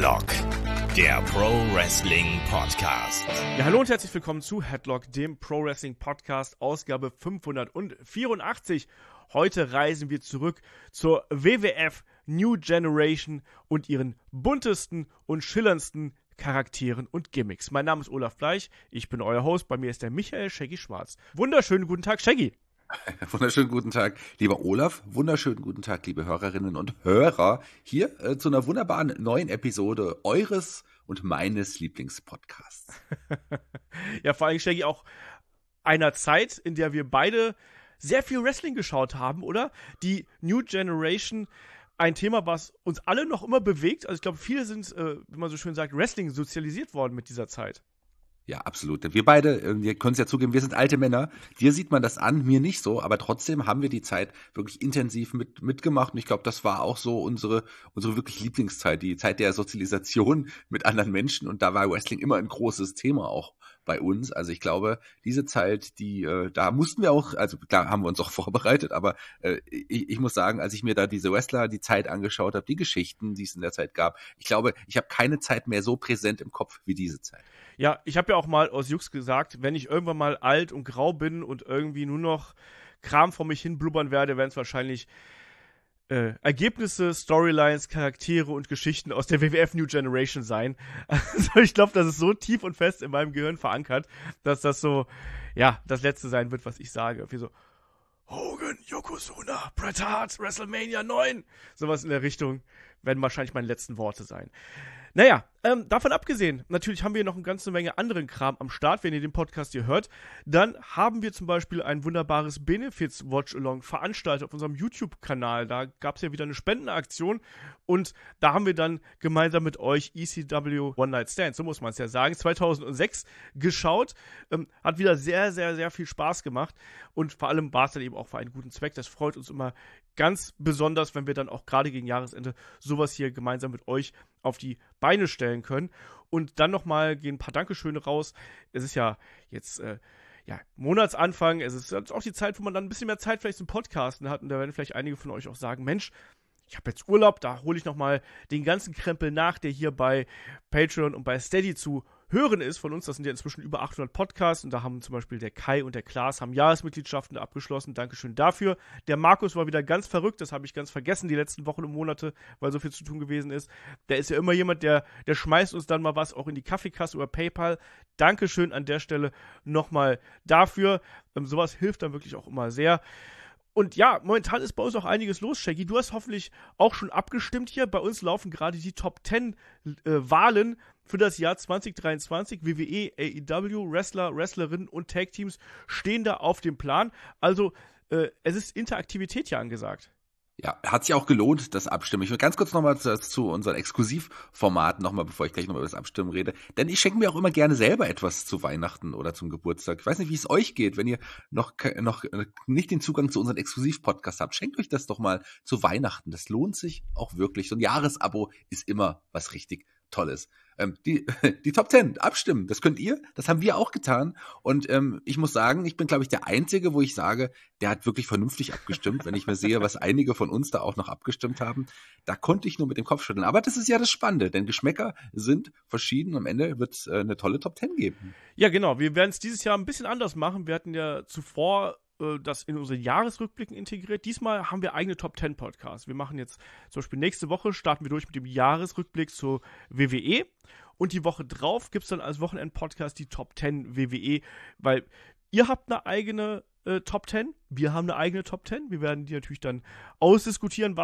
Headlock, der Pro Wrestling Podcast. Ja, hallo und herzlich willkommen zu Headlock, dem Pro Wrestling Podcast, Ausgabe 584. Heute reisen wir zurück zur WWF New Generation und ihren buntesten und schillerndsten Charakteren und Gimmicks. Mein Name ist Olaf Bleich, ich bin euer Host, bei mir ist der Michael Shaggy Schwarz. Wunderschönen guten Tag, Shaggy. Wunderschönen guten Tag, lieber Olaf. Wunderschönen guten Tag, liebe Hörerinnen und Hörer. Hier zu einer wunderbaren neuen Episode eures und meines Lieblingspodcasts. Ja, vor allem, Shaggy, auch einer Zeit, in der wir beide sehr viel Wrestling geschaut haben, oder? Die New Generation, ein Thema, was uns alle noch immer bewegt. Also ich glaube, viele sind, wie man so schön sagt, Wrestling sozialisiert worden mit dieser Zeit. Ja, absolut. Wir beide, wir können es ja zugeben, wir sind alte Männer. Dir sieht man das an, mir nicht so. Aber trotzdem haben wir die Zeit wirklich intensiv mitgemacht. Und ich glaube, das war auch so unsere wirklich Lieblingszeit. Die Zeit der Sozialisation mit anderen Menschen. Und da war Wrestling immer ein großes Thema auch bei uns. Also ich glaube, diese Zeit, da mussten wir auch, also klar haben wir uns auch vorbereitet, aber ich muss sagen, als ich mir da diese Wrestler, die Zeit angeschaut habe, die Geschichten, die es in der Zeit gab, ich glaube, ich habe keine Zeit mehr so präsent im Kopf wie diese Zeit. Ja, ich habe ja auch mal aus Jux gesagt, wenn ich irgendwann mal alt und grau bin und irgendwie nur noch Kram vor mich hin blubbern werde, werden es wahrscheinlich Ergebnisse, Storylines, Charaktere und Geschichten aus der WWF New Generation sein. Also ich glaube, das ist so tief und fest in meinem Gehirn verankert, dass das so, ja, das Letzte sein wird, was ich sage. Wie so, Hogan, Yokozuna, Bret Hart, WrestleMania 9. Sowas in der Richtung werden wahrscheinlich meine letzten Worte sein. Naja, davon abgesehen, natürlich haben wir noch eine ganze Menge anderen Kram am Start, wenn ihr den Podcast hier hört. Dann haben wir zum Beispiel ein wunderbares Benefits-Watch-Along veranstaltet auf unserem YouTube-Kanal. Da gab es ja wieder eine Spendenaktion und da haben wir dann gemeinsam mit euch ECW One Night Stand, so muss man es ja sagen, 2006 geschaut. Hat wieder sehr, sehr, sehr viel Spaß gemacht und vor allem war es dann eben auch für einen guten Zweck. Das freut uns immer ganz besonders, wenn wir dann auch gerade gegen Jahresende sowas hier gemeinsam mit euch auf die Beine stellen können. Und dann nochmal gehen ein paar Dankeschöne raus. Es ist ja jetzt Monatsanfang. Es ist auch die Zeit, wo man dann ein bisschen mehr Zeit vielleicht zum Podcasten hat. Und da werden vielleicht einige von euch auch sagen, Mensch, ich habe jetzt Urlaub, da hole ich nochmal den ganzen Krempel nach, der hier bei Patreon und bei Steady zu hören ist von uns. Das sind ja inzwischen über 800 Podcasts und da haben zum Beispiel der Kai und der Klaas haben Jahresmitgliedschaften abgeschlossen. Dankeschön dafür. Der Markus war wieder ganz verrückt, das habe ich ganz vergessen die letzten Wochen und Monate, weil so viel zu tun gewesen ist. Der ist ja immer jemand, der schmeißt uns dann mal was auch in die Kaffeekasse über PayPal. Dankeschön an der Stelle nochmal dafür. Sowas hilft dann wirklich auch immer sehr. Und ja, momentan ist bei uns auch einiges los, Shaggy. Du hast hoffentlich auch schon abgestimmt hier. Bei uns laufen gerade die Top 10 Wahlen für das Jahr 2023. WWE, AEW, Wrestler, Wrestlerinnen und Tag-Teams stehen da auf dem Plan. Also es ist Interaktivität hier angesagt. Ja, hat sich auch gelohnt, das Abstimmen. Ich will ganz kurz nochmal zu unseren Exklusivformaten nochmal, bevor ich gleich nochmal über das Abstimmen rede. Denn ich schenke mir auch immer gerne selber etwas zu Weihnachten oder zum Geburtstag. Ich weiß nicht, wie es euch geht, wenn ihr noch nicht den Zugang zu unseren Exklusivpodcasts habt. Schenkt euch das doch mal zu Weihnachten. Das lohnt sich auch wirklich. So ein Jahresabo ist immer was richtig Tolles. Die Top 10 abstimmen, das könnt ihr, das haben wir auch getan und ich muss sagen, ich bin glaube ich der Einzige, wo ich sage, der hat wirklich vernünftig abgestimmt, wenn ich mir sehe, was einige von uns da auch noch abgestimmt haben, da konnte ich nur mit dem Kopf schütteln, aber das ist ja das Spannende, denn Geschmäcker sind verschieden, am Ende wird es eine tolle Top 10 geben. Ja genau, wir werden es dieses Jahr ein bisschen anders machen, wir hatten ja zuvor das in unsere Jahresrückblicken integriert. Diesmal haben wir eigene Top 10 Podcasts. Wir machen jetzt zum Beispiel nächste Woche, starten wir durch mit dem Jahresrückblick zur WWE und die Woche drauf gibt es dann als Wochenend-Podcast die Top 10 WWE, weil ihr habt eine eigene Top 10, wir haben eine eigene Top 10, wir werden die natürlich dann ausdiskutieren,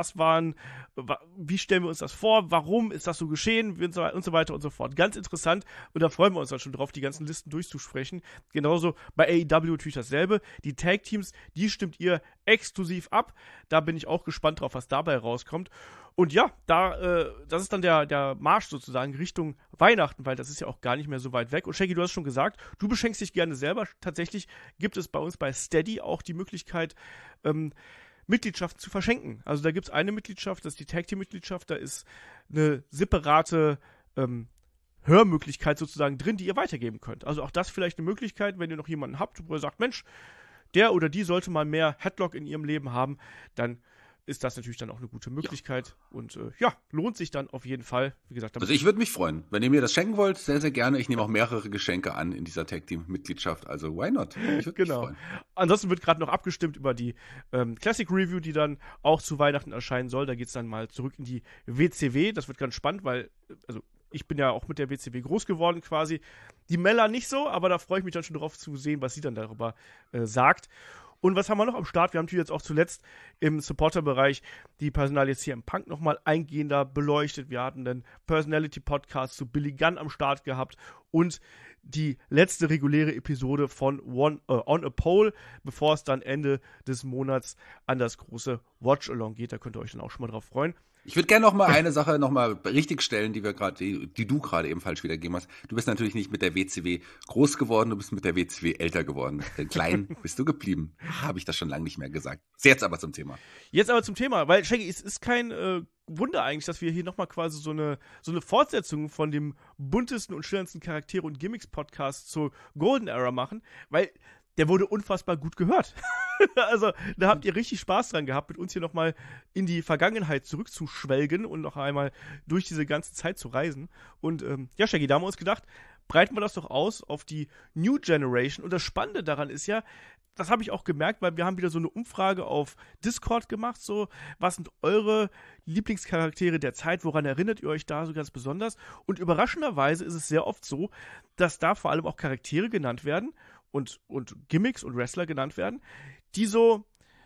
wie stellen wir uns das vor, warum ist das so geschehen und so weiter und so fort. Ganz interessant und da freuen wir uns dann schon drauf, die ganzen Listen durchzusprechen. Genauso bei AEW natürlich dasselbe. Die Tag-Teams, die stimmt ihr exklusiv ab. Da bin ich auch gespannt drauf, was dabei rauskommt. Und ja, das ist dann der Marsch sozusagen Richtung Weihnachten, weil das ist ja auch gar nicht mehr so weit weg. Und Shaggy, du hast schon gesagt, du beschenkst dich gerne selber. Tatsächlich gibt es bei uns bei Steady auch die Möglichkeit, Mitgliedschaften zu verschenken. Also da gibt es eine Mitgliedschaft, das ist die Tag-Team-Mitgliedschaft, da ist eine separate Hörmöglichkeit sozusagen drin, die ihr weitergeben könnt. Also auch das vielleicht eine Möglichkeit, wenn ihr noch jemanden habt, wo ihr sagt, Mensch, der oder die sollte mal mehr Headlock in ihrem Leben haben, dann ist das natürlich dann auch eine gute Möglichkeit. Und lohnt sich dann auf jeden Fall. Wie gesagt, also ich würde mich freuen. Wenn ihr mir das schenken wollt, sehr, sehr gerne. Ich nehme auch mehrere Geschenke an in dieser Tag-Team-Mitgliedschaft. Also why not? Ich würde mich freuen. Ansonsten wird gerade noch abgestimmt über die Classic Review, die dann auch zu Weihnachten erscheinen soll. Da geht es dann mal zurück in die WCW. Das wird ganz spannend, weil, also ich bin ja auch mit der WCW groß geworden quasi. Die Mella nicht so, aber da freue ich mich dann schon drauf zu sehen, was sie dann darüber sagt. Und was haben wir noch am Start? Wir haben natürlich jetzt auch zuletzt im Supporter-Bereich die Personalie CM Punk nochmal eingehender beleuchtet. Wir hatten den Personality-Podcast zu Billy Gunn am Start gehabt und die letzte reguläre Episode von On a Pole, bevor es dann Ende des Monats an das große Watch-Along geht. Da könnt ihr euch dann auch schon mal drauf freuen. Ich würde gerne noch mal eine Sache noch mal richtig stellen, die du gerade eben falsch wiedergegeben hast. Du bist natürlich nicht mit der WCW groß geworden, du bist mit der WCW älter geworden. Denn klein bist du geblieben. Habe ich das schon lange nicht mehr gesagt. Jetzt aber zum Thema. Weil, Shaggy, es ist kein Wunder eigentlich, dass wir hier nochmal quasi so eine Fortsetzung von dem buntesten und schillerndsten Charaktere- und Gimmicks-Podcast zur Golden Era machen, weil der wurde unfassbar gut gehört. Also, da habt ihr richtig Spaß dran gehabt, mit uns hier nochmal in die Vergangenheit zurückzuschwelgen und noch einmal durch diese ganze Zeit zu reisen. Und Shaggy, da haben wir uns gedacht, breiten wir das doch aus auf die New Generation. Und das Spannende daran ist ja, das habe ich auch gemerkt, weil wir haben wieder so eine Umfrage auf Discord gemacht, so, was sind eure Lieblingscharaktere der Zeit, woran erinnert ihr euch da so ganz besonders? Und überraschenderweise ist es sehr oft so, dass da vor allem auch Charaktere genannt werden und Gimmicks und Wrestler genannt werden, die so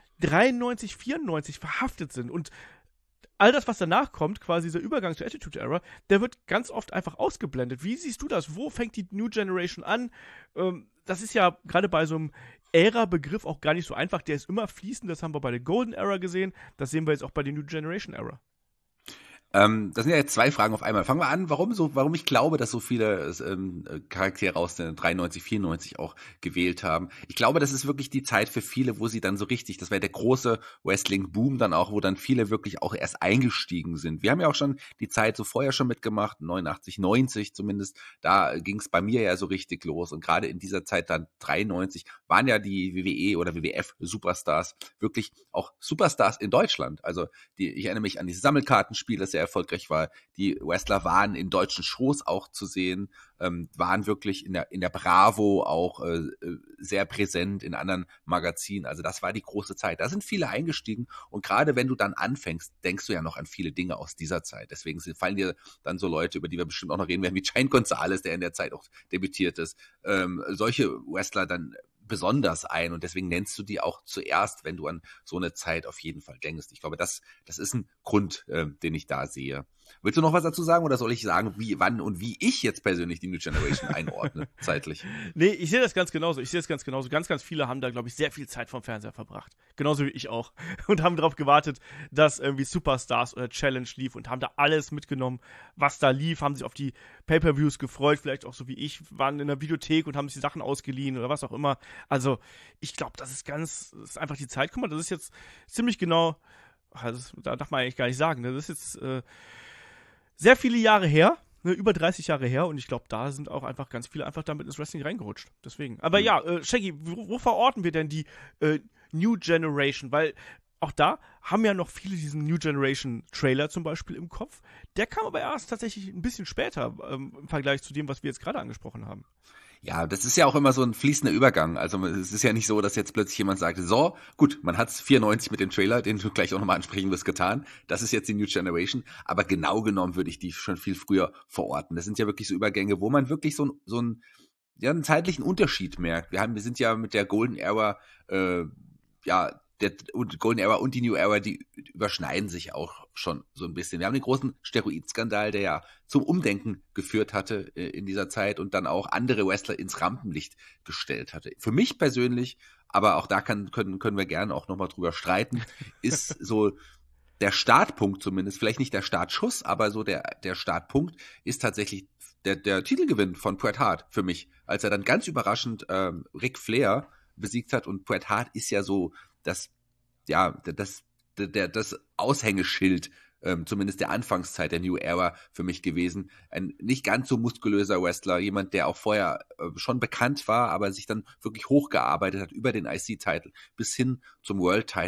93, 94 verhaftet sind. Und all das, was danach kommt, quasi dieser Übergang zur Attitude Era, der wird ganz oft einfach ausgeblendet. Wie siehst du das? Wo fängt die New Generation an? Das ist ja gerade bei so einem Ära-Begriff auch gar nicht so einfach. Der ist immer fließend. Das haben wir bei der Golden Era gesehen. Das sehen wir jetzt auch bei der New Generation Era. Das sind ja jetzt zwei Fragen auf einmal. Fangen wir an, warum ich glaube, dass so viele Charaktere aus den 93, 94 auch gewählt haben. Ich glaube, das ist wirklich die Zeit für viele, wo sie dann so richtig, das war der große Wrestling-Boom dann auch, wo dann viele wirklich auch erst eingestiegen sind. Wir haben ja auch schon die Zeit so vorher schon mitgemacht, 89, 90 zumindest, da ging es bei mir ja so richtig los. Und gerade in dieser Zeit dann 93 waren ja die WWE oder WWF-Superstars wirklich auch Superstars in Deutschland. Also ich erinnere mich an diese Sammelkartenspiele, das ja erfolgreich war. Die Wrestler waren in deutschen Shows auch zu sehen, waren wirklich in der Bravo auch sehr präsent, in anderen Magazinen. Also das war die große Zeit. Da sind viele eingestiegen und gerade wenn du dann anfängst, denkst du ja noch an viele Dinge aus dieser Zeit. Deswegen fallen dir dann so Leute, über die wir bestimmt auch noch reden werden, wie Giant Gonzalez, der in der Zeit auch debütiert ist. Solche Wrestler dann besonders ein und deswegen nennst du die auch zuerst, wenn du an so eine Zeit auf jeden Fall denkst. Ich glaube, das ist ein Grund, den ich da sehe. Willst du noch was dazu sagen oder soll ich sagen, wann und wie ich jetzt persönlich die New Generation einordne, zeitlich? Nee, ich sehe das ganz genauso. Ganz, ganz viele haben da, glaube ich, sehr viel Zeit vom Fernseher verbracht. Genauso wie ich auch. Und haben darauf gewartet, dass irgendwie Superstars oder Challenge lief und haben da alles mitgenommen, was da lief, haben sich auf die Pay-Per-Views gefreut, vielleicht auch so wie ich, waren in der Videothek und haben sich die Sachen ausgeliehen oder was auch immer. Also, ich glaube, das ist einfach die Zeit. Guck mal, das ist jetzt ziemlich genau, da darf man eigentlich gar nicht sagen, das ist jetzt sehr viele Jahre her, über 30 Jahre her und ich glaube, da sind auch einfach ganz viele einfach damit ins Wrestling reingerutscht. Deswegen. Aber Shaggy, wo verorten wir denn die New Generation? Weil auch da haben ja noch viele diesen New Generation Trailer zum Beispiel im Kopf. Der kam aber erst tatsächlich ein bisschen später im Vergleich zu dem, was wir jetzt gerade angesprochen haben. Ja, das ist ja auch immer so ein fließender Übergang. Also es ist ja nicht so, dass jetzt plötzlich jemand sagt, so, gut, man hat's 94 mit dem Trailer, den du gleich auch nochmal ansprechen wirst, getan. Das ist jetzt die New Generation. Aber genau genommen würde ich die schon viel früher verorten. Das sind ja wirklich so Übergänge, wo man wirklich so einen zeitlichen Unterschied merkt. Wir sind ja mit der Golden Era, der Golden Era und die New Era, die überschneiden sich auch schon so ein bisschen. Wir haben den großen Steroidskandal, der ja zum Umdenken geführt hatte in dieser Zeit und dann auch andere Wrestler ins Rampenlicht gestellt hatte. Für mich persönlich, aber auch da können wir gerne auch nochmal drüber streiten, ist so der Startpunkt zumindest, vielleicht nicht der Startschuss, aber so der Startpunkt ist tatsächlich der Titelgewinn von Bret Hart für mich, als er dann ganz überraschend Ric Flair besiegt hat und Bret Hart ist ja so das Aushängeschild, zumindest der Anfangszeit der New Era für mich gewesen. Ein nicht ganz so muskulöser Wrestler, jemand, der auch vorher schon bekannt war, aber sich dann wirklich hochgearbeitet hat über den IC-Title bis hin zum World-Title.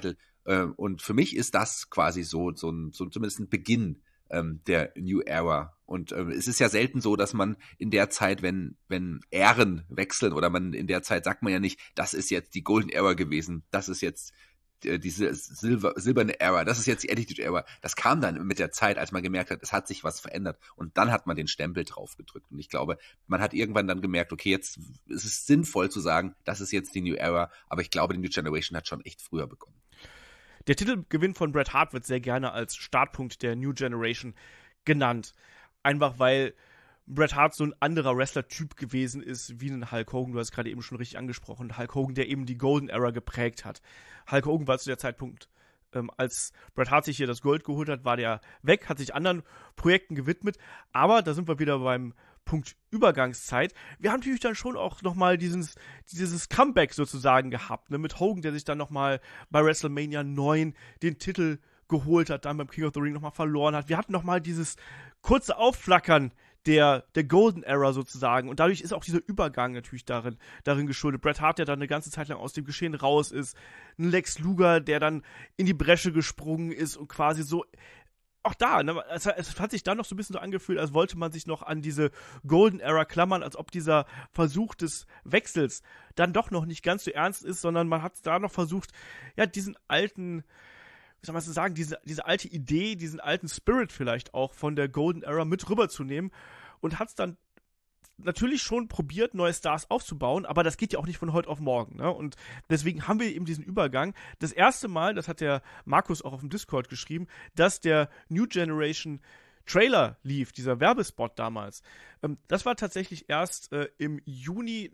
Und für mich ist das quasi so zumindest ein Beginn der New Era. Und es ist ja selten so, dass man in der Zeit, wenn Ähren wechseln oder man in der Zeit sagt man ja nicht, das ist jetzt die Golden Era gewesen, das ist jetzt diese silberne Era, das ist jetzt die Attitude Era. Das kam dann mit der Zeit, als man gemerkt hat, es hat sich was verändert. Und dann hat man den Stempel drauf gedrückt. Und ich glaube, man hat irgendwann dann gemerkt, okay, jetzt ist es sinnvoll zu sagen, das ist jetzt die New Era. Aber ich glaube, die New Generation hat schon echt früher begonnen. Der Titelgewinn von Bret Hart wird sehr gerne als Startpunkt der New Generation genannt. Einfach weil Bret Hart so ein anderer Wrestler-Typ gewesen ist wie ein Hulk Hogan. Du hast es gerade eben schon richtig angesprochen. Hulk Hogan, der eben die Golden Era geprägt hat. Hulk Hogan war zu der Zeitpunkt, als Bret Hart sich hier das Gold geholt hat, war der weg, hat sich anderen Projekten gewidmet. Aber da sind wir wieder beim Punkt Übergangszeit. Wir haben natürlich dann schon auch nochmal dieses Comeback sozusagen gehabt, ne, mit Hogan, der sich dann nochmal bei WrestleMania 9 den Titel geholt hat, dann beim King of the Ring nochmal verloren hat. Wir hatten nochmal dieses kurze Aufflackern der Golden Era sozusagen. Und dadurch ist auch dieser Übergang natürlich darin geschuldet. Bret Hart, der dann eine ganze Zeit lang aus dem Geschehen raus ist. Ein Lex Luger, der dann in die Bresche gesprungen ist und quasi so auch da, ne, es hat sich dann noch so ein bisschen so angefühlt, als wollte man sich noch an diese Golden Era klammern, als ob dieser Versuch des Wechsels dann doch noch nicht ganz so ernst ist, sondern man hat da noch versucht, ja, diesen alten, wie soll man das sagen, diese alte Idee, diesen alten Spirit vielleicht auch von der Golden Era mit rüberzunehmen und hat es dann natürlich schon probiert, neue Stars aufzubauen, aber das geht ja auch nicht von heute auf morgen, ne? Und deswegen haben wir eben diesen Übergang. Das erste Mal, das hat der Markus auch auf dem Discord geschrieben, dass der New Generation Trailer lief, dieser Werbespot damals. Das war tatsächlich erst im Juni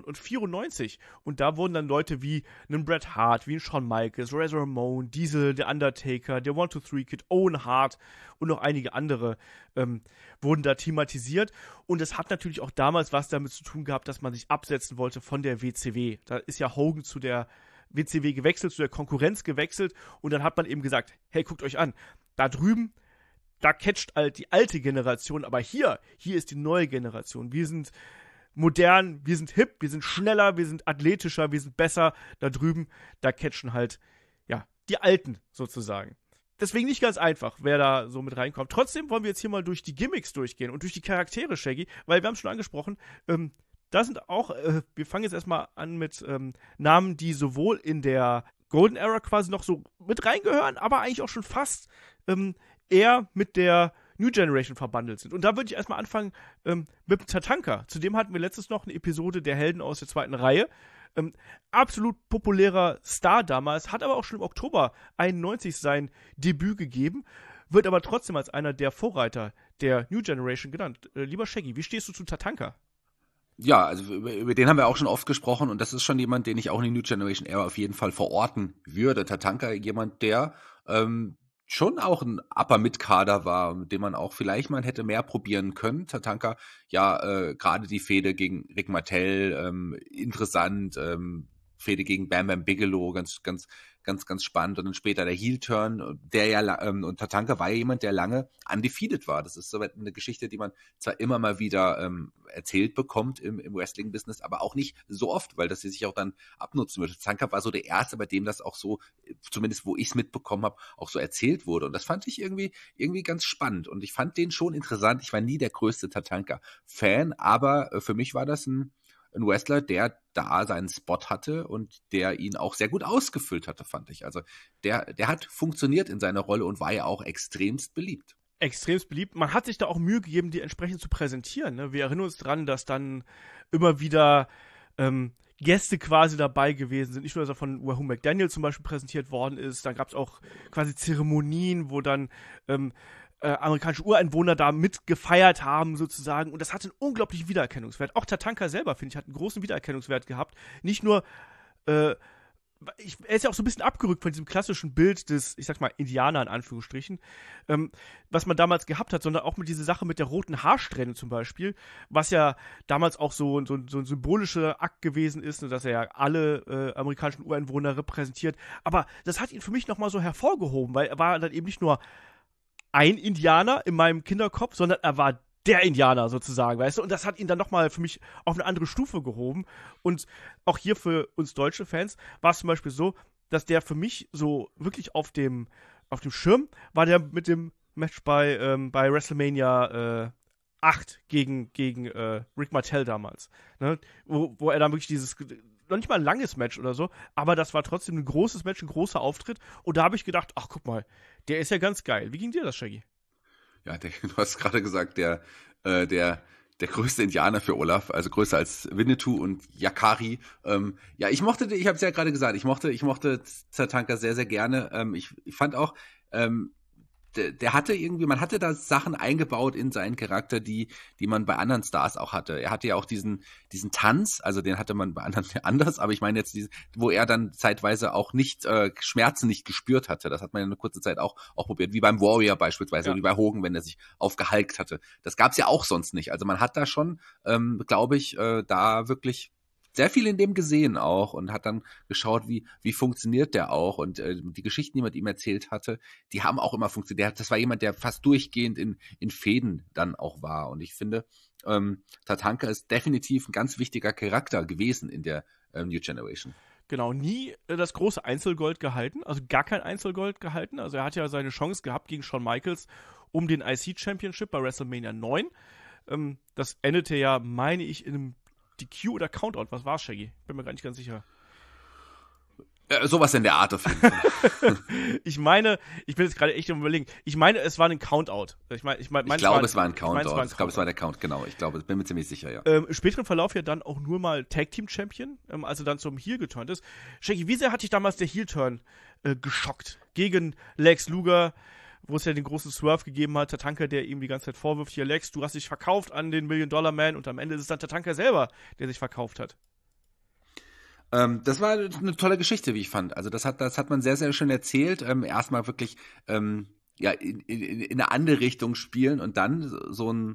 1994 und da wurden dann Leute wie einen Bret Hart, wie ein Shawn Michaels, Razor Ramon, Diesel, der Undertaker, der 1-2-3 Kid, Owen Hart und noch einige andere wurden da thematisiert und es hat natürlich auch damals was damit zu tun gehabt, dass man sich absetzen wollte von der WCW. Da ist ja Hogan zu der WCW gewechselt, zu der Konkurrenz gewechselt und dann hat man eben gesagt, hey, guckt euch an, da drüben da catcht halt die alte Generation, aber hier ist die neue Generation. Wir sind modern, wir sind hip, wir sind schneller, wir sind athletischer, wir sind besser. Da drüben, da catchen halt, ja, die Alten sozusagen. Deswegen nicht ganz einfach, wer da so mit reinkommt. Trotzdem wollen wir jetzt hier mal durch die Gimmicks durchgehen und durch die Charaktere, Shaggy, weil wir haben es schon angesprochen, da sind auch, wir fangen jetzt erstmal an mit Namen, die sowohl in der Golden Era quasi noch so mit reingehören, aber eigentlich auch schon fast eher mit der New Generation verbandelt sind. Und da würde ich erstmal anfangen mit Tatanka. Zudem hatten wir letztens noch eine Episode der Helden aus der zweiten Reihe. Absolut populärer Star damals, hat aber auch schon im Oktober 91 sein Debüt gegeben, wird aber trotzdem als einer der Vorreiter der New Generation genannt. Lieber Shaggy, wie stehst du zu Tatanka? Ja, also über den haben wir auch schon oft gesprochen und das ist schon jemand, den ich auch in die New Generation Era auf jeden Fall verorten würde. Tatanka, jemand, der schon auch ein Upper-Mid-Kader war, mit dem man auch vielleicht mal hätte mehr probieren können. Tatanka, ja, gerade die Fehde gegen Rick Martel, interessant, Fehde gegen Bam Bam Bigelow, ganz spannend. Und dann später der Heel-Turn, der ja, und Tatanka war ja jemand, der lange undefeated war. Das ist so eine Geschichte, die man zwar immer mal wieder erzählt bekommt im Wrestling-Business, aber auch nicht so oft, weil das sich auch dann abnutzen würde. Tatanka war so der Erste, bei dem das auch so, zumindest wo ich es mitbekommen habe, auch so erzählt wurde. Und das fand ich irgendwie ganz spannend. Und ich fand den schon interessant. Ich war nie der größte Tatanka-Fan, aber für mich war das ein Wrestler, der da seinen Spot hatte und der ihn auch sehr gut ausgefüllt hatte, fand ich. Also der hat funktioniert in seiner Rolle und war ja auch extremst beliebt. Extremst beliebt. Man hat sich da auch Mühe gegeben, die entsprechend zu präsentieren. Ne? Wir erinnern uns dran, dass dann immer wieder Gäste quasi dabei gewesen sind. Nicht nur, dass er von Wahoo McDaniel zum Beispiel präsentiert worden ist. Dann gab es auch quasi Zeremonien, wo dann amerikanische Ureinwohner da mitgefeiert haben sozusagen und das hatte einen unglaublichen Wiedererkennungswert. Auch Tatanka selber, finde ich, hat einen großen Wiedererkennungswert gehabt. Nicht nur, er ist ja auch so ein bisschen abgerückt von diesem klassischen Bild des, ich sag mal, Indianer in Anführungsstrichen, was man damals gehabt hat, sondern auch mit dieser Sache mit der roten Haarsträhne zum Beispiel, was ja damals auch so ein symbolischer Akt gewesen ist, dass er ja alle amerikanischen Ureinwohner repräsentiert. Aber das hat ihn für mich nochmal so hervorgehoben, weil er war dann eben nicht nur ein Indianer in meinem Kinderkopf, sondern er war der Indianer sozusagen, weißt du? Und das hat ihn dann nochmal für mich auf eine andere Stufe gehoben. Und auch hier für uns deutsche Fans war es zum Beispiel so, dass der für mich so wirklich auf dem Schirm war, der mit dem Match bei WrestleMania 8 gegen Rick Martel damals. Ne? Wo er dann wirklich dieses, noch nicht mal ein langes Match oder so, aber das war trotzdem ein großes Match, ein großer Auftritt. Und da habe ich gedacht, ach guck mal, der ist ja ganz geil. Wie ging dir das, Shaggy? Ja, du hast gerade gesagt, der größte Indianer für Olaf, also größer als Winnetou und Yakari. Ja, ich habe es ja gerade gesagt, ich mochte Tatanka sehr, sehr gerne. Ich fand auch, der hatte irgendwie, man hatte da Sachen eingebaut in seinen Charakter, die man bei anderen Stars auch hatte. Er hatte ja auch diesen Tanz, also den hatte man bei anderen anders, aber ich meine jetzt wo er dann zeitweise auch nicht Schmerzen nicht gespürt hatte. Das hat man ja eine kurze Zeit auch probiert, wie beim Warrior beispielsweise, Ja. oder wie bei Hogan, wenn er sich aufgehalkt hatte. Das gab's ja auch sonst nicht. Also man hat da schon, glaube ich, da wirklich sehr viel in dem gesehen auch und hat dann geschaut, wie funktioniert der auch, und die Geschichten, die man ihm erzählt hatte, die haben auch immer funktioniert. Das war jemand, der fast durchgehend in Fäden dann auch war, und ich finde, Tatanka ist definitiv ein ganz wichtiger Charakter gewesen in der New Generation. Genau, nie das große Einzelgold gehalten, also gar kein Einzelgold gehalten. Also er hat ja seine Chance gehabt gegen Shawn Michaels um den IC Championship bei WrestleMania 9. Das endete ja, meine ich, in einem DQ oder Countout. Was war's, Shaggy? Bin mir gar nicht ganz sicher. Sowas in der Art auf jeden Fall. Ich meine, ich bin jetzt gerade echt am Überlegen. Ich meine, es war ein Countout. Ich glaube, es war ein Countout. Ich glaube, es war der Count, genau. Ich glaube, bin mir ziemlich sicher, ja. Im späteren Verlauf ja dann auch nur mal Tag Team Champion, als er dann zum Heel geturnt ist. Shaggy, wie sehr hat dich damals der Heel-Turn geschockt? Gegen Lex Luger, wo es ja den großen Swerve gegeben hat, Tatanka, der ihm die ganze Zeit vorwirft, hier Lex, du hast dich verkauft an den Million-Dollar-Man, und am Ende ist es dann Tatanka selber, der sich verkauft hat. Das war eine tolle Geschichte, wie ich fand. Also das hat man sehr, sehr schön erzählt. Erstmal wirklich ja in eine andere Richtung spielen und dann so ein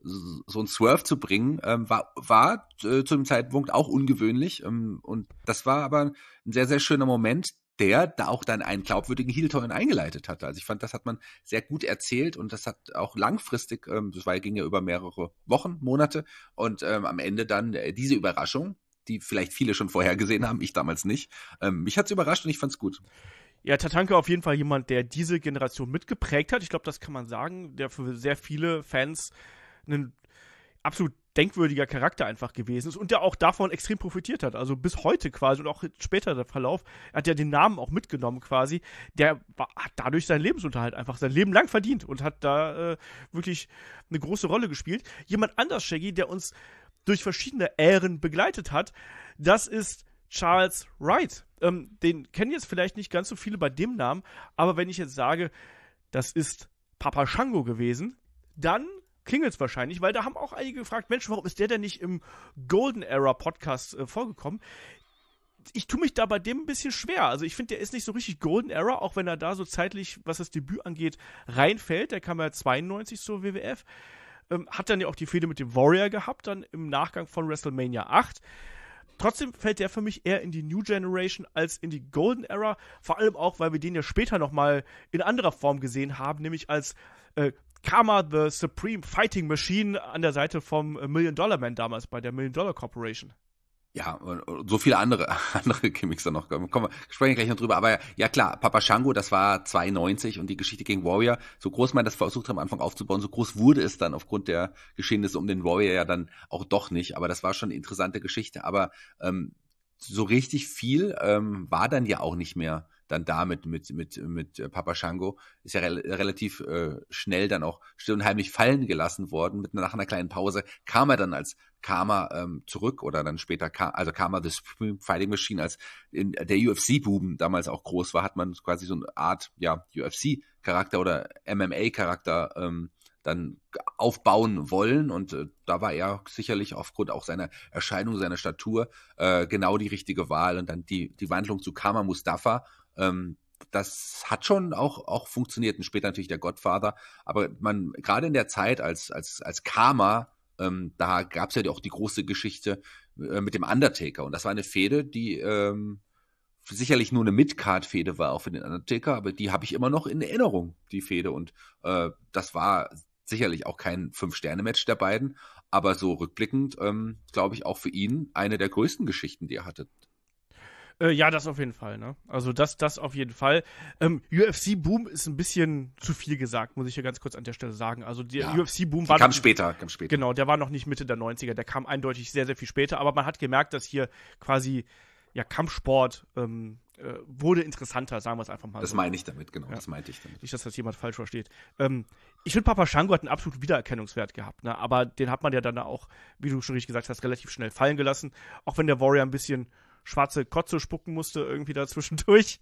Swerve zu bringen, war zu dem Zeitpunkt auch ungewöhnlich. Und das war aber ein sehr, sehr schöner Moment, der da auch dann einen glaubwürdigen Heel-Turn eingeleitet hatte. Also ich fand, das hat man sehr gut erzählt, und das hat auch langfristig, ging ja über mehrere Wochen, Monate, und am Ende dann diese Überraschung, die vielleicht viele schon vorher gesehen haben, ich damals nicht. Mich hat's überrascht und ich fand's gut. Ja, Tatanka auf jeden Fall jemand, der diese Generation mitgeprägt hat. Ich glaube, das kann man sagen, der für sehr viele Fans ein absolut denkwürdiger Charakter einfach gewesen ist und der auch davon extrem profitiert hat. Also bis heute quasi und auch später der Verlauf. Er hat ja den Namen auch mitgenommen quasi. Hat dadurch seinen Lebensunterhalt einfach sein Leben lang verdient und hat da wirklich eine große Rolle gespielt. Jemand anders, Shaggy, der uns durch verschiedene Ähren begleitet hat, das ist Charles Wright. Den kennen jetzt vielleicht nicht ganz so viele bei dem Namen, aber wenn ich jetzt sage, das ist Papa Shango gewesen, dann klingelt es wahrscheinlich, weil da haben auch einige gefragt, Mensch, warum ist der denn nicht im Golden Era Podcast vorgekommen? Ich tue mich da bei dem ein bisschen schwer. Also ich finde, der ist nicht so richtig Golden Era, auch wenn er da so zeitlich, was das Debüt angeht, reinfällt. Der kam ja 92 zur WWF. Hat dann ja auch die Fehde mit dem Warrior gehabt, dann im Nachgang von WrestleMania 8. Trotzdem fällt der für mich eher in die New Generation als in die Golden Era. Vor allem auch, weil wir den ja später nochmal in anderer Form gesehen haben, nämlich als Kama the Supreme Fighting Machine an der Seite vom Million Dollar Man damals bei der Million Dollar Corporation. Ja, und so viele andere Gimmicks da noch. Sprechen wir gleich noch drüber. Aber ja klar, Papa Shango, das war 92, und die Geschichte gegen Warrior, so groß man das versucht hat am Anfang aufzubauen, so groß wurde es dann aufgrund der Geschehnisse um den Warrior ja dann auch doch nicht. Aber das war schon eine interessante Geschichte. Aber so richtig viel war dann ja auch nicht mehr dann da mit Papa Shango. Ist ja relativ schnell dann auch still und heimlich fallen gelassen worden. Nach einer kleinen Pause kam er dann als Kama zurück, oder dann später Kama the Supreme Fighting Machine, als in der UFC-Boom damals auch groß war, hat man quasi so eine Art UFC-Charakter oder MMA-Charakter dann aufbauen wollen, und da war er sicherlich aufgrund auch seiner Erscheinung, seiner Statur genau die richtige Wahl, und dann die Wandlung zu Kama Mustafa, das hat schon auch funktioniert, und später natürlich der Godfather, aber man, gerade in der Zeit als Kama, da gab es ja auch die große Geschichte mit dem Undertaker, und das war eine Fehde, die sicherlich nur eine Mid-Card-Fehde war auch für den Undertaker, aber die habe ich immer noch in Erinnerung, die Fehde, und das war sicherlich auch kein 5-Sterne-Match der beiden, aber so rückblickend, glaube ich, auch für ihn eine der größten Geschichten, die er hatte. Ja, das auf jeden Fall, ne? Also das auf jeden Fall. UFC-Boom ist ein bisschen zu viel gesagt, muss ich hier ganz kurz an der Stelle sagen. Also der UFC-Boom war kam später. Genau, der war noch nicht Mitte der 90er, der kam eindeutig sehr, sehr viel später, aber man hat gemerkt, dass hier quasi Kampfsport wurde interessanter, sagen wir es einfach mal das so. meine ich damit, genau, das meinte ich damit. Nicht, dass das jemand falsch versteht. Ich finde, Papa Shango hat einen absoluten Wiedererkennungswert gehabt, ne? Aber den hat man ja dann auch, wie du schon richtig gesagt hast, relativ schnell fallen gelassen. Auch wenn der Warrior ein bisschen schwarze Kotze spucken musste irgendwie da zwischendurch.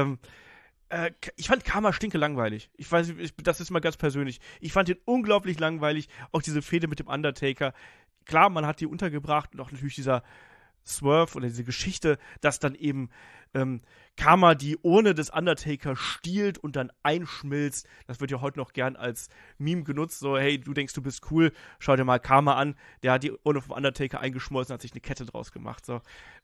Ich fand Karma stinke langweilig. Ich weiß nicht, das ist mal ganz persönlich. Ich fand den unglaublich langweilig. Auch diese Fehde mit dem Undertaker. Klar, man hat die untergebracht und auch natürlich dieser Swerve oder diese Geschichte, dass dann eben Karma, die ohne des Undertaker stiehlt und dann einschmilzt. Das wird ja heute noch gern als Meme genutzt. So, hey, du denkst, du bist cool, schau dir mal Karma an. Der hat die ohne vom Undertaker eingeschmolzen, hat sich eine Kette draus gemacht. So,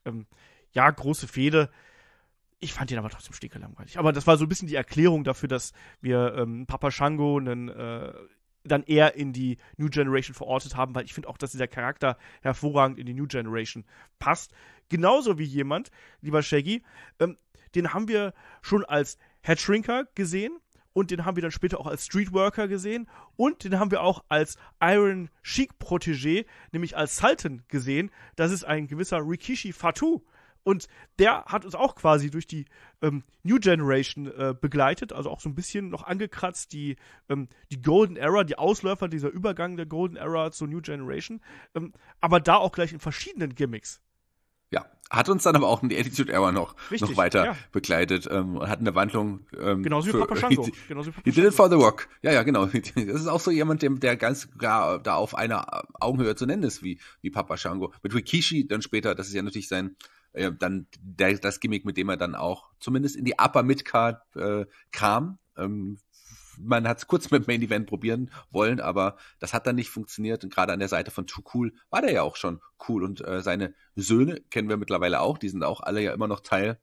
große Fehde. Ich fand ihn aber trotzdem stinkelangweilig. Aber das war so ein bisschen die Erklärung dafür, dass wir Papa Shango dann eher in die New Generation verortet haben, weil ich finde auch, dass dieser Charakter hervorragend in die New Generation passt. Genauso wie jemand, lieber Shaggy, den haben wir schon als Headshrinker gesehen und den haben wir dann später auch als Streetworker gesehen und den haben wir auch als Iron Sheik Protégé, nämlich als Sultan gesehen. Das ist ein gewisser Rikishi Fatu. Und der hat uns auch quasi durch die New Generation begleitet, also auch so ein bisschen noch angekratzt, die Golden Era, die Ausläufer, dieser Übergang der Golden Era zur New Generation, aber da auch gleich in verschiedenen Gimmicks. Ja, hat uns dann aber auch in die Attitude Era noch weiter begleitet und hat eine Wandlung. Genauso wie Papa Shango. He did it for the Rock. Ja, genau. Das ist auch so jemand, der ganz klar da auf einer Augenhöhe zu nennen ist, wie Papa Shango. Mit Rikishi dann später, das ist ja natürlich dann das Gimmick, mit dem er dann auch zumindest in die Upper Midcard kam. Man hat es kurz mit Main Event probieren wollen, aber das hat dann nicht funktioniert. Und gerade an der Seite von Too Cool war der ja auch schon cool. Und seine Söhne kennen wir mittlerweile auch. Die sind auch alle ja immer noch Teil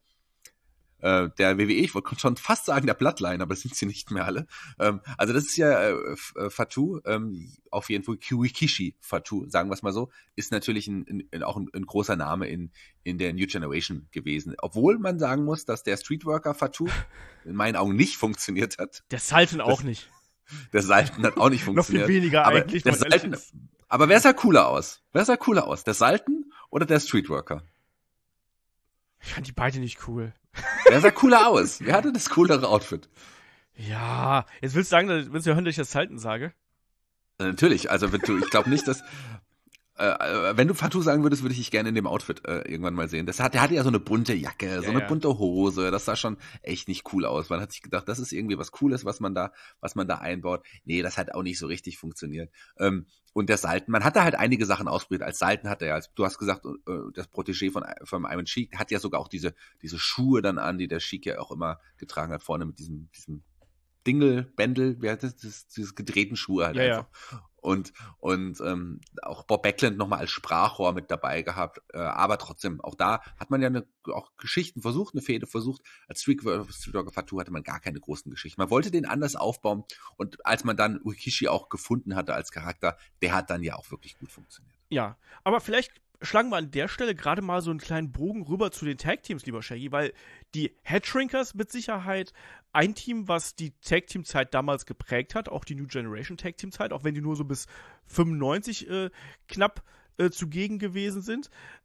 der WWE. Ich wollte schon fast sagen der Bloodline, aber das sind sie nicht mehr alle. Also das ist ja Fatu, auf jeden Fall Rikishi Fatu, sagen wir es mal so, ist natürlich auch ein großer Name in der New Generation gewesen. Obwohl man sagen muss, dass der Streetworker Fatu in meinen Augen nicht funktioniert hat. Der Sultan auch nicht. Der Sultan hat auch nicht funktioniert. Noch viel weniger aber eigentlich. Aber wer sah cooler aus? Der Sultan oder der Streetworker? Ich fand die beide nicht cool. Wer sah cooler aus? Wer hatte das coolere Outfit? Ja, jetzt willst du hören, dass ich das Sultan sage? Natürlich, also ich glaube nicht, dass wenn du Fatu sagen würdest, würde ich dich gerne in dem Outfit irgendwann mal sehen. Der hatte ja so eine bunte Jacke, so eine bunte Hose, das sah schon echt nicht cool aus. Man hat sich gedacht, das ist irgendwie was Cooles, was man da einbaut. Nee, das hat auch nicht so richtig funktioniert. Und der Sultan, man hat da halt einige Sachen ausprobiert. Als Sultan hat er, du hast gesagt, das Protégé von Iron Sheik, hat ja sogar auch diese Schuhe dann an, die der Sheik ja auch immer getragen hat, vorne mit diesem Bändel, wie heißt das? Diese gedrehten Schuhe halt einfach. Ja. Und auch Bob Backlund nochmal als Sprachrohr mit dabei gehabt. Aber trotzdem, auch da hat man ja auch Geschichten versucht, eine Fehde versucht. Als Streetworker Fatu hatte man gar keine großen Geschichten. Man wollte den anders aufbauen. Und als man dann Rikishi auch gefunden hatte als Charakter, der hat dann ja auch wirklich gut funktioniert. Ja, aber vielleicht schlagen wir an der Stelle gerade mal so einen kleinen Bogen rüber zu den Tag-Teams, lieber Shaggy, weil die Headshrinkers mit Sicherheit ein Team, was die Tag-Team-Zeit damals geprägt hat, auch die New Generation Tag-Team-Zeit, auch wenn die nur so bis 95 knapp zugegen gewesen sind.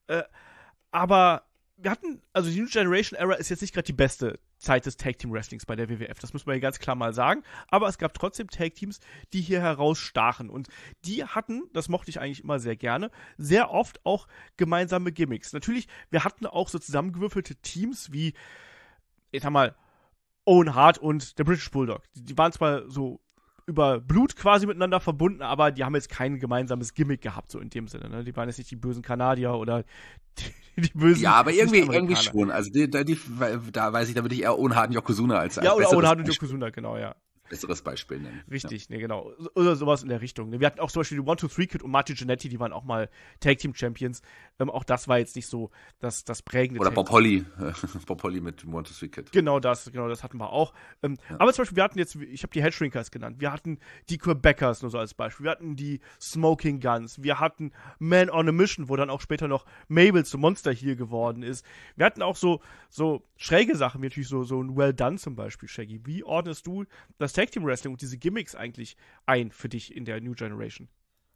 Aber wir hatten, also die New Generation Era ist jetzt nicht gerade die beste Zeit des Tag-Team-Wrestlings bei der WWF, das muss man hier ganz klar mal sagen, aber es gab trotzdem Tag-Teams, die hier herausstachen und die hatten, das mochte ich eigentlich immer sehr gerne, sehr oft auch gemeinsame Gimmicks. Natürlich, wir hatten auch so zusammengewürfelte Teams wie, ich sag mal, Owen Hart und der British Bulldog. Die waren zwar so über Blut quasi miteinander verbunden, aber die haben jetzt kein gemeinsames Gimmick gehabt, so in dem Sinne. Ne? Die waren jetzt nicht die bösen Kanadier oder die bösen. Ja, aber irgendwie schon. Also da weiß ich, da würde ich eher Owen Hart und Yokozuna als ja, oder Owen Hart und Yokozuna, genau, ja. besseres Beispiel nennen. Richtig, ne, genau. Oder sowas in der Richtung. Wir hatten auch zum Beispiel die 1-2-3-Kid und Marty Jannetty, die waren auch mal Tag-Team-Champions. Auch das war jetzt nicht so das prägende Oder Bob Holly. Bob Holly mit 1-2-3-Kid. Genau das hatten wir auch. Aber zum Beispiel, wir hatten jetzt, ich habe die Headshrinkers genannt, wir hatten die Quebecers nur so als Beispiel, wir hatten die Smoking Guns, wir hatten Man on a Mission, wo dann auch später noch Mabel zum Monster hier geworden ist. Wir hatten auch so schräge Sachen, wie natürlich so ein Well Done zum Beispiel, Shaggy. Wie ordnest du das Tag Team Wrestling und diese Gimmicks eigentlich ein für dich in der New Generation?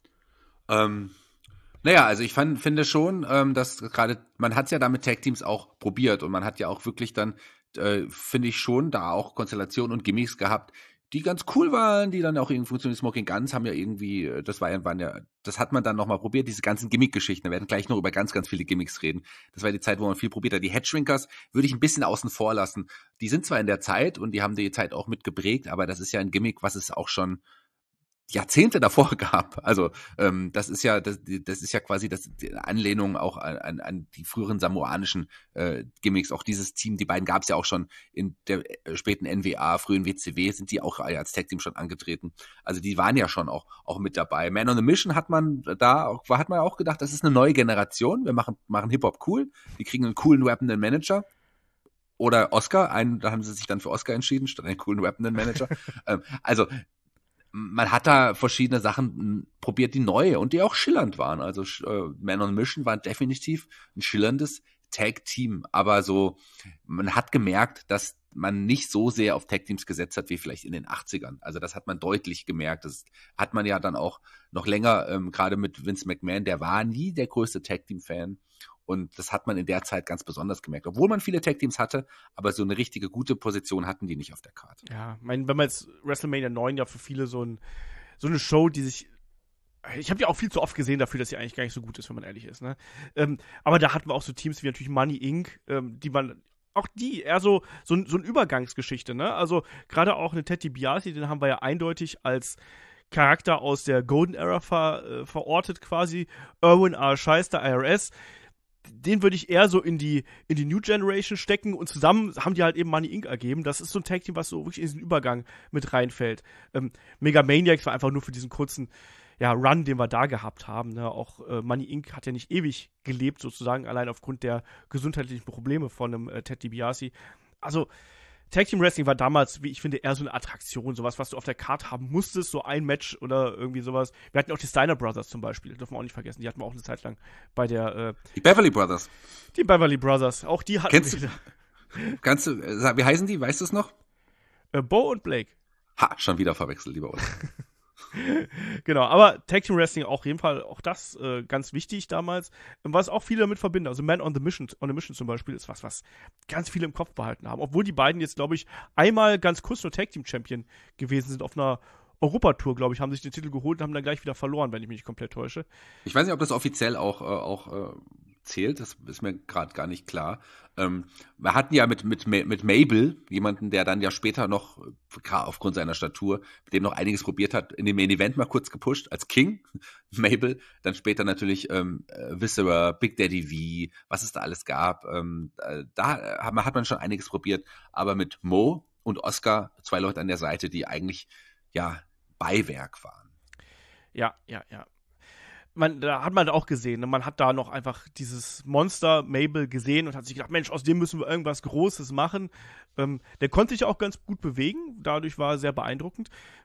Naja, also ich finde schon, dass gerade, man hat es ja da mit Tag Teams auch probiert und man hat ja auch wirklich dann, finde ich schon, da auch Konstellationen und Gimmicks gehabt, die ganz cool waren, die dann auch irgendwie funktionieren. Smoking Guns haben ja irgendwie, das hat man dann nochmal probiert, diese ganzen Gimmick-Geschichten. Wir werden gleich noch über ganz, ganz viele Gimmicks reden. Das war die Zeit, wo man viel probiert hat. Die Headshrinkers würde ich ein bisschen außen vor lassen. Die sind zwar in der Zeit und die haben die Zeit auch mit geprägt, aber das ist ja ein Gimmick, was es auch schon Jahrzehnte davor gab. Also das ist ja quasi die Anlehnung auch an die früheren samoanischen Gimmicks. Auch dieses Team, die beiden gab es ja auch schon in der späten NWA, frühen WCW, sind die auch als Tag Team schon angetreten. Also die waren ja schon auch mit dabei. Man on a Mission hat man auch gedacht, das ist eine neue Generation. Wir machen Hip-Hop cool. Die kriegen einen coolen rappenden Manager. Oder Oscar. Da haben sie sich dann für Oscar entschieden, statt einen coolen rappenden Manager. Also man hat da verschiedene Sachen probiert, die neu und die auch schillernd waren. Also Man on a Mission war definitiv ein schillerndes Tag-Team, aber so, man hat gemerkt, dass man nicht so sehr auf Tag-Teams gesetzt hat, wie vielleicht in den 80ern. Also das hat man deutlich gemerkt. Das hat man ja dann auch noch länger, gerade mit Vince McMahon, der war nie der größte Tag-Team-Fan. Und das hat man in der Zeit ganz besonders gemerkt. Obwohl man viele Tag-Teams hatte, aber so eine richtige gute Position hatten die nicht auf der Karte. Ja, wenn man jetzt WrestleMania 9 ja für viele so eine Show, die sich. Ich habe die auch viel zu oft gesehen dafür, dass sie eigentlich gar nicht so gut ist, wenn man ehrlich ist. Ne? Aber da hatten wir auch so Teams wie natürlich Money Inc., die man. Auch die eher so eine Übergangsgeschichte. Ne? Also gerade auch eine Ted DiBiase, den haben wir ja eindeutig als Charakter aus der Golden Era verortet quasi. Irwin R. Scheister, IRS. Den würde ich eher so in die New Generation stecken und zusammen haben die halt eben Money Inc. ergeben. Das ist so ein Tag-Team, was so wirklich in diesen Übergang mit reinfällt. Mega Maniacs war einfach nur für diesen kurzen Run, den wir da gehabt haben. Ne? Auch Money Inc. hat ja nicht ewig gelebt, sozusagen, allein aufgrund der gesundheitlichen Probleme von einem Ted DiBiase. Also Tag Team Wrestling war damals, wie ich finde, eher so eine Attraktion, sowas, was du auf der Karte haben musstest, so ein Match oder irgendwie sowas. Wir hatten auch die Steiner Brothers zum Beispiel, dürfen wir auch nicht vergessen, die hatten wir auch eine Zeit lang bei der die Beverly Brothers. Die Beverly Brothers, auch die hatten wir. Kannst du, wie heißen die, weißt du es noch? Bo und Blake. Ha, schon wieder verwechselt, lieber Olli. Genau, aber Tag Team Wrestling auf jeden Fall, auch das ganz wichtig damals, was auch viele damit verbinden. Also Man on a Mission zum Beispiel ist was ganz viele im Kopf behalten haben. Obwohl die beiden jetzt, glaube ich, einmal ganz kurz nur Tag Team Champion gewesen sind auf einer Europatour, glaube ich, haben sich den Titel geholt und haben dann gleich wieder verloren, wenn ich mich nicht komplett täusche. Ich weiß nicht, ob das offiziell auch zählt, das ist mir gerade gar nicht klar. Wir hatten ja mit Mabel jemanden, der dann ja später noch, aufgrund seiner Statur, mit dem noch einiges probiert hat, in dem Main Event mal kurz gepusht, als King, Mabel, dann später natürlich Viscera, Big Daddy V, was es da alles gab. Da hat man schon einiges probiert, aber mit Mo und Oscar, 2 Leute an der Seite, die eigentlich, Beiwerk waren. Ja. Da hat man auch gesehen, ne? Man hat da noch einfach dieses Monster Mabel gesehen und hat sich gedacht, Mensch, aus dem müssen wir irgendwas Großes machen. Der konnte sich auch ganz gut bewegen, dadurch war er sehr beeindruckend.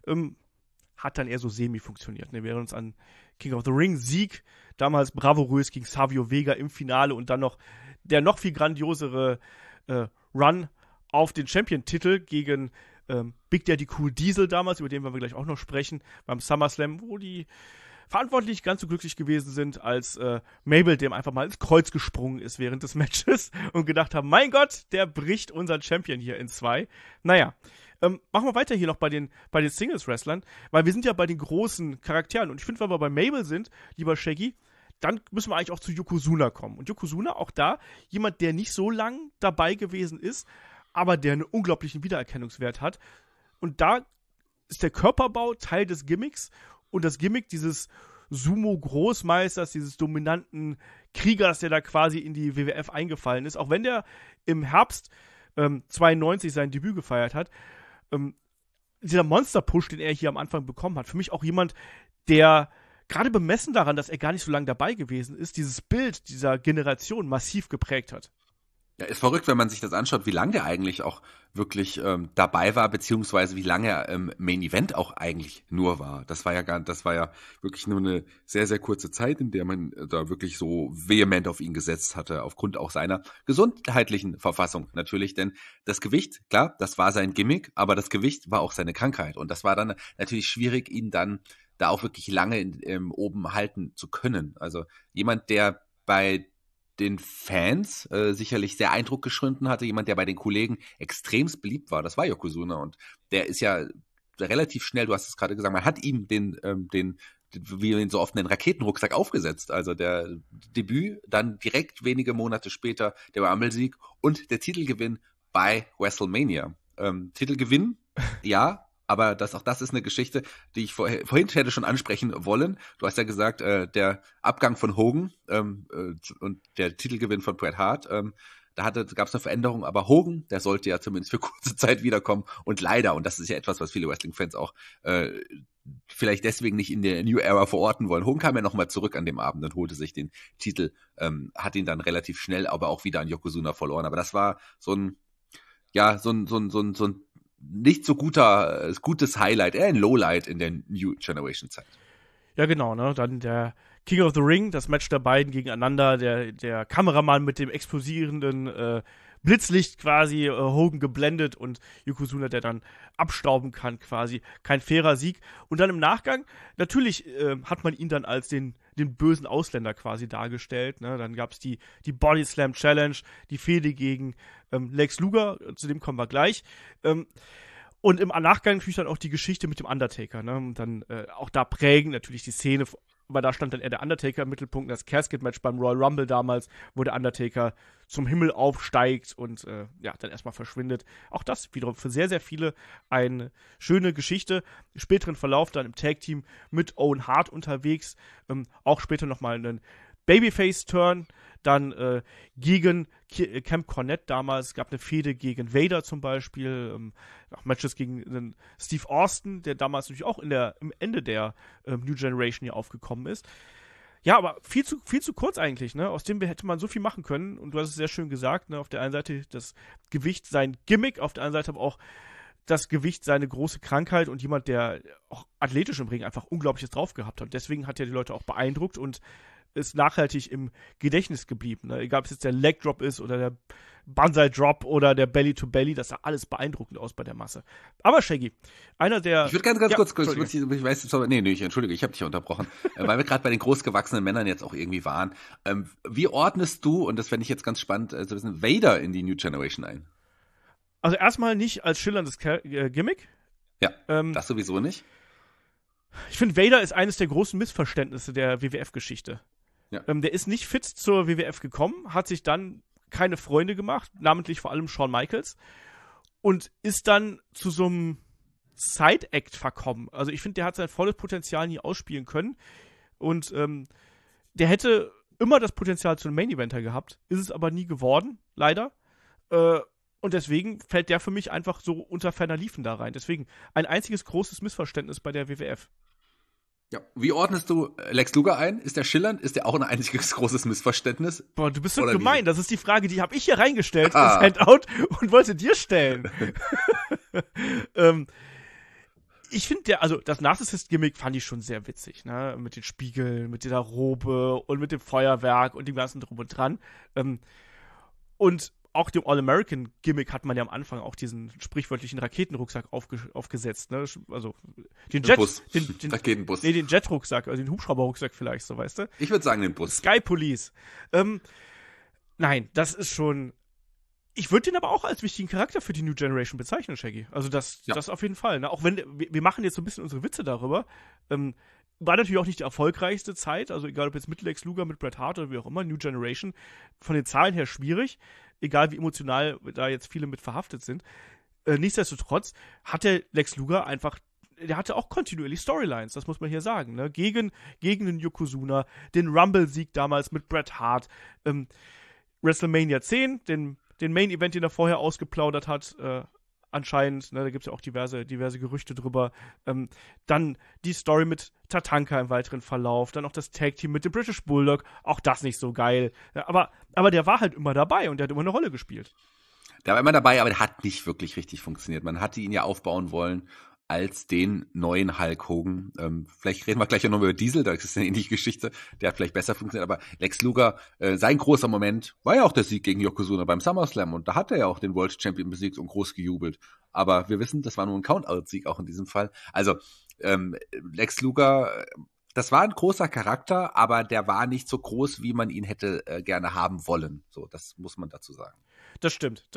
Hat dann eher so semi funktioniert. Ne? Wir erinnern uns an King of the Ring Sieg, damals bravourös gegen Savio Vega im Finale und dann noch der noch viel grandiosere Run auf den Champion-Titel gegen Big Daddy Cool Diesel damals, über den wir gleich auch noch sprechen, beim SummerSlam, wo die Verantwortlich ganz so glücklich gewesen sind, als Mabel dem einfach mal ins Kreuz gesprungen ist während des Matches und gedacht haben, mein Gott, der bricht unseren Champion hier in 2. Naja, machen wir weiter hier noch bei den Singles-Wrestlern, weil wir sind ja bei den großen Charakteren und ich finde, wenn wir bei Mabel sind, lieber Shaggy, dann müssen wir eigentlich auch zu Yokozuna kommen. Und Yokozuna, auch da, jemand, der nicht so lang dabei gewesen ist, aber der einen unglaublichen Wiedererkennungswert hat. Und da ist der Körperbau Teil des Gimmicks und das Gimmick dieses Sumo-Großmeisters, dieses dominanten Kriegers, der da quasi in die WWF eingefallen ist, auch wenn der im Herbst 92 sein Debüt gefeiert hat, dieser Monster-Push, den er hier am Anfang bekommen hat, für mich auch jemand, der gerade bemessen daran, dass er gar nicht so lange dabei gewesen ist, dieses Bild dieser Generation massiv geprägt hat. Ja, ist verrückt, wenn man sich das anschaut, wie lange der eigentlich auch wirklich dabei war, beziehungsweise wie lange er im Main Event auch eigentlich nur war. Das war ja wirklich nur eine sehr, sehr kurze Zeit, in der man da wirklich so vehement auf ihn gesetzt hatte, aufgrund auch seiner gesundheitlichen Verfassung natürlich. Denn das Gewicht, klar, das war sein Gimmick, aber das Gewicht war auch seine Krankheit. Und das war dann natürlich schwierig, ihn dann da auch wirklich lange oben halten zu können. Also jemand, der bei den Fans sicherlich sehr Eindruck geschunden hatte, jemand, der bei den Kollegen extremst beliebt war, das war Yokozuna, und der ist ja relativ schnell, du hast es gerade gesagt, man hat ihm den wie wir ihn so oft nennen, Raketenrucksack aufgesetzt. Also der Debüt, dann direkt wenige Monate später der Rumble-Sieg und der Titelgewinn bei WrestleMania. Titelgewinn, ja, aber auch das ist eine Geschichte, die ich vorhin hätte schon ansprechen wollen. Du hast ja gesagt, der Abgang von Hogan und der Titelgewinn von Bret Hart, da gab es eine Veränderung, aber Hogan, der sollte ja zumindest für kurze Zeit wiederkommen. Und leider, und das ist ja etwas, was viele Wrestling-Fans auch vielleicht deswegen nicht in der New Era verorten wollen. Hogan kam ja nochmal zurück an dem Abend und holte sich den Titel, hat ihn dann relativ schnell aber auch wieder an Yokozuna verloren. Aber das war so ein nicht so gutes Highlight, eher ein Lowlight in der New Generation Zeit. Ja, genau, ne? Dann der King of the Ring, das Match der beiden gegeneinander, der Kameramann mit dem explosierenden Blitzlicht quasi, Hogan geblendet und Yokozuna, der dann abstauben kann quasi. Kein fairer Sieg. Und dann im Nachgang, natürlich hat man ihn dann als den bösen Ausländer quasi dargestellt. Ne? Dann gab es die Body Slam Challenge, die Fehde gegen Lex Luger, zu dem kommen wir gleich. Und im Nachgang natürlich dann auch die Geschichte mit dem Undertaker. Ne? Und dann auch da prägen natürlich die Szene, weil da stand dann eher der Undertaker im Mittelpunkt, das Casket-Match beim Royal Rumble damals, wo der Undertaker zum Himmel aufsteigt und dann erstmal verschwindet. Auch das wiederum für sehr, sehr viele eine schöne Geschichte. Im späteren Verlauf dann im Tag-Team mit Owen Hart unterwegs. Auch später nochmal einen Babyface-Turn, dann gegen Camp Cornette damals. Es gab eine Fehde gegen Vader zum Beispiel, auch Matches gegen Steve Austin, der damals natürlich auch im Ende der New Generation hier aufgekommen ist. Ja, aber viel zu kurz eigentlich, ne? Aus dem hätte man so viel machen können. Und du hast es sehr schön gesagt, ne? Auf der einen Seite das Gewicht sein Gimmick, auf der anderen Seite aber auch das Gewicht seine große Krankheit und jemand, der auch athletisch im Ring einfach Unglaubliches drauf gehabt hat. Deswegen hat er die Leute auch beeindruckt und ist nachhaltig im Gedächtnis geblieben. Ne? Egal, ob es jetzt der Leg Drop ist oder der Banzai Drop oder der Belly to Belly, das sah alles beeindruckend aus bei der Masse. Aber Shaggy, einer der... Ich würde ganz kurz, ich weiß jetzt aber, entschuldige, ich habe dich unterbrochen, weil wir gerade bei den großgewachsenen Männern jetzt auch irgendwie waren. Wie ordnest du, und das fände ich jetzt ganz spannend, zu wissen, Vader in die New Generation ein? Also erstmal nicht als schillerndes Gimmick. Ja, das sowieso nicht. Ich finde, Vader ist eines der großen Missverständnisse der WWF-Geschichte. Ja. Der ist nicht fit zur WWF gekommen, hat sich dann keine Freunde gemacht, namentlich vor allem Shawn Michaels, und ist dann zu so einem Side-Act verkommen. Also ich finde, der hat sein volles Potenzial nie ausspielen können und der hätte immer das Potenzial zu einem Main-Eventer gehabt, ist es aber nie geworden, leider. Und deswegen fällt der für mich einfach so unter ferner Liefen da rein. Deswegen ein einziges großes Missverständnis bei der WWF. Ja, wie ordnest du Lex Luger ein? Ist der schillernd? Ist der auch ein einziges großes Missverständnis? Boah, du bist so gemein. Das ist die Frage, die habe ich hier reingestellt ins Handout und wollte dir stellen. Ich finde, das Narcissist-Gimmick fand ich schon sehr witzig, ne? Mit den Spiegeln, mit dieser Robe und mit dem Feuerwerk und dem ganzen Drum und Dran. Und auch dem All-American-Gimmick hat man ja am Anfang auch diesen sprichwörtlichen Raketenrucksack aufgesetzt, ne? Also den Raketenbus. Nee, den Jet-Rucksack, also den Hubschrauber-Rucksack vielleicht, so, weißt du? Ich würde sagen den Bus. Sky Police. Nein, das ist schon... Ich würde den aber auch als wichtigen Charakter für die New Generation bezeichnen, Shaggy. Also das auf jeden Fall, ne? Auch wenn, wir machen jetzt so ein bisschen unsere Witze darüber, war natürlich auch nicht die erfolgreichste Zeit, also egal ob jetzt mit Lex Luger, mit Bret Hart oder wie auch immer, New Generation, von den Zahlen her schwierig, egal wie emotional da jetzt viele mit verhaftet sind. Nichtsdestotrotz hat der Lex Luger der hatte auch kontinuierlich Storylines, das muss man hier sagen, ne? Gegen den Yokozuna, den Rumble-Sieg damals mit Bret Hart, WrestleMania 10, den Main-Event, den er vorher ausgeplaudert hat, anscheinend, ne, da gibt es ja auch diverse Gerüchte drüber. Dann die Story mit Tatanka im weiteren Verlauf, dann auch das Tag-Team mit dem British Bulldog, auch das nicht so geil. Ja, aber der war halt immer dabei und der hat immer eine Rolle gespielt. Der war immer dabei, aber der hat nicht wirklich richtig funktioniert. Man hatte ihn ja aufbauen wollen als den neuen Hulk Hogan. Vielleicht reden wir gleich noch über Diesel, da ist eine ähnliche Geschichte. Der hat vielleicht besser funktioniert, aber Lex Luger, sein großer Moment war ja auch der Sieg gegen Yokozuna beim SummerSlam und da hat er ja auch den World Champion besiegt und groß gejubelt. Aber wir wissen, das war nur ein Count-Out-Sieg auch in diesem Fall. Also Lex Luger, das war ein großer Charakter, aber der war nicht so groß, wie man ihn hätte gerne haben wollen. So, das muss man dazu sagen. Das stimmt.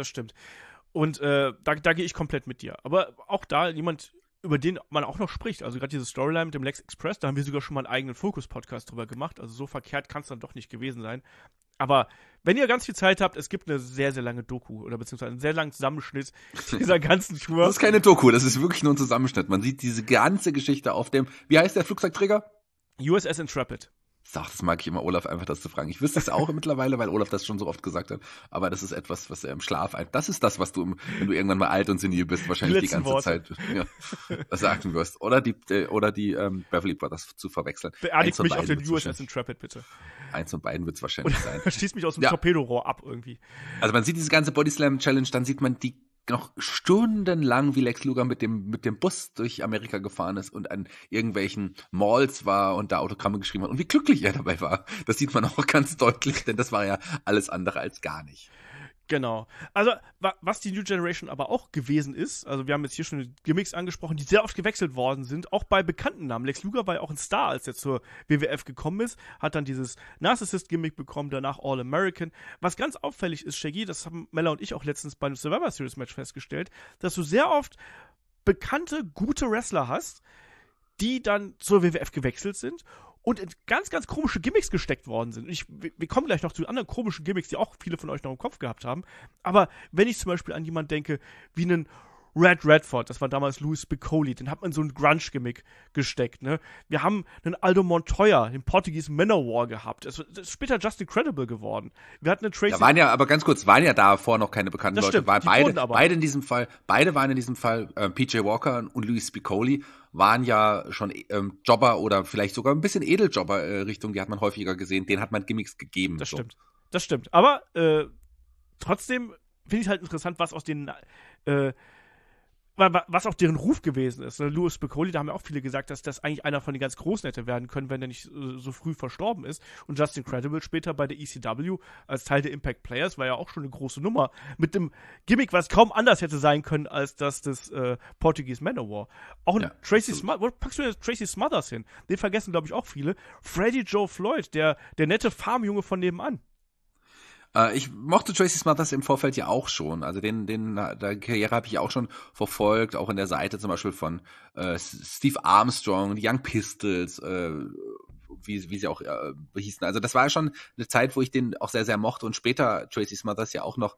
Und da gehe ich komplett mit dir. Aber auch da jemand, über den man auch noch spricht, also gerade diese Storyline mit dem Lex Express, da haben wir sogar schon mal einen eigenen Fokus-Podcast drüber gemacht, also so verkehrt kann es dann doch nicht gewesen sein. Aber wenn ihr ganz viel Zeit habt, es gibt eine sehr, sehr lange Doku oder beziehungsweise einen sehr langen Zusammenschnitt dieser ganzen Tour. Das ist keine Doku, das ist wirklich nur ein Zusammenschnitt. Man sieht diese ganze Geschichte auf dem, wie heißt der Flugzeugträger? USS Intrepid. Das mag ich immer, Olaf, einfach das zu fragen. Ich wüsste es auch mittlerweile, weil Olaf das schon so oft gesagt hat. Aber das ist etwas, was er im Schlaf das ist das, was du, wenn du irgendwann mal alt und senil bist, wahrscheinlich die ganze Zeit sagen wirst. Oder die Beverly Brothers zu verwechseln. Beerdigt mich auf den USS Intrepid, bitte. Eins von beiden wird es wahrscheinlich sein. Schießt mich aus dem Torpedorohr ab irgendwie. Also man sieht diese ganze Bodyslam-Challenge, dann sieht man die noch stundenlang, wie Lex Luger mit dem Bus durch Amerika gefahren ist und an irgendwelchen Malls war und da Autogramme geschrieben hat und wie glücklich er dabei war. Das sieht man auch ganz deutlich, denn das war ja alles andere als gar nicht. Genau. Also, was die New Generation aber auch gewesen ist, also wir haben jetzt hier schon Gimmicks angesprochen, die sehr oft gewechselt worden sind, auch bei bekannten Namen. Lex Luger war ja auch ein Star, als er zur WWF gekommen ist, hat dann dieses Narcissist-Gimmick bekommen, danach All-American. Was ganz auffällig ist, Shaggy, das haben Mella und ich auch letztens bei einem Survivor Series Match festgestellt, dass du sehr oft bekannte, gute Wrestler hast, die dann zur WWF gewechselt sind und in ganz, ganz komische Gimmicks gesteckt worden sind. Wir kommen gleich noch zu anderen komischen Gimmicks, die auch viele von euch noch im Kopf gehabt haben. Aber wenn ich zum Beispiel an jemanden denke, wie einen Redford, das war damals Louis Spicolli, den hat man so ein Grunge-Gimmick gesteckt, ne? Wir haben einen Aldo Montoya, den Portuguese Manowar gehabt. Das ist später Just Incredible geworden. Wir hatten einen Tracy... waren ja davor noch keine bekannten Leute. Stimmt, Beide waren in diesem Fall, PJ Walker und Louis Spicolli waren ja schon Jobber oder vielleicht sogar ein bisschen Edeljobber-Richtung, die hat man häufiger gesehen. Denen hat man Gimmicks gegeben. Das stimmt. Aber trotzdem finde ich es halt interessant, was aus den was auch deren Ruf gewesen ist. Louis Spicolli, da haben ja auch viele gesagt, dass das eigentlich einer von den ganz Großen hätte werden können, wenn er nicht so früh verstorben ist. Und Justin Credible später bei der ECW als Teil der Impact Players war ja auch schon eine große Nummer. Mit dem Gimmick, was kaum anders hätte sein können als das des Portuguese Manowar. Auch ein Tracy Smothers, wo packst du denn Tracy Smothers hin? Den vergessen, glaube ich, auch viele. Freddie Joe Floyd, der nette Farmjunge von nebenan. Ich mochte Tracy Smothers im Vorfeld ja auch schon. Also der Karriere habe ich auch schon verfolgt, auch in der Seite zum Beispiel von Steve Armstrong, die Young Pistols, wie sie auch hießen. Also das war ja schon eine Zeit, wo ich den auch sehr, sehr mochte und später Tracy Smothers ja auch noch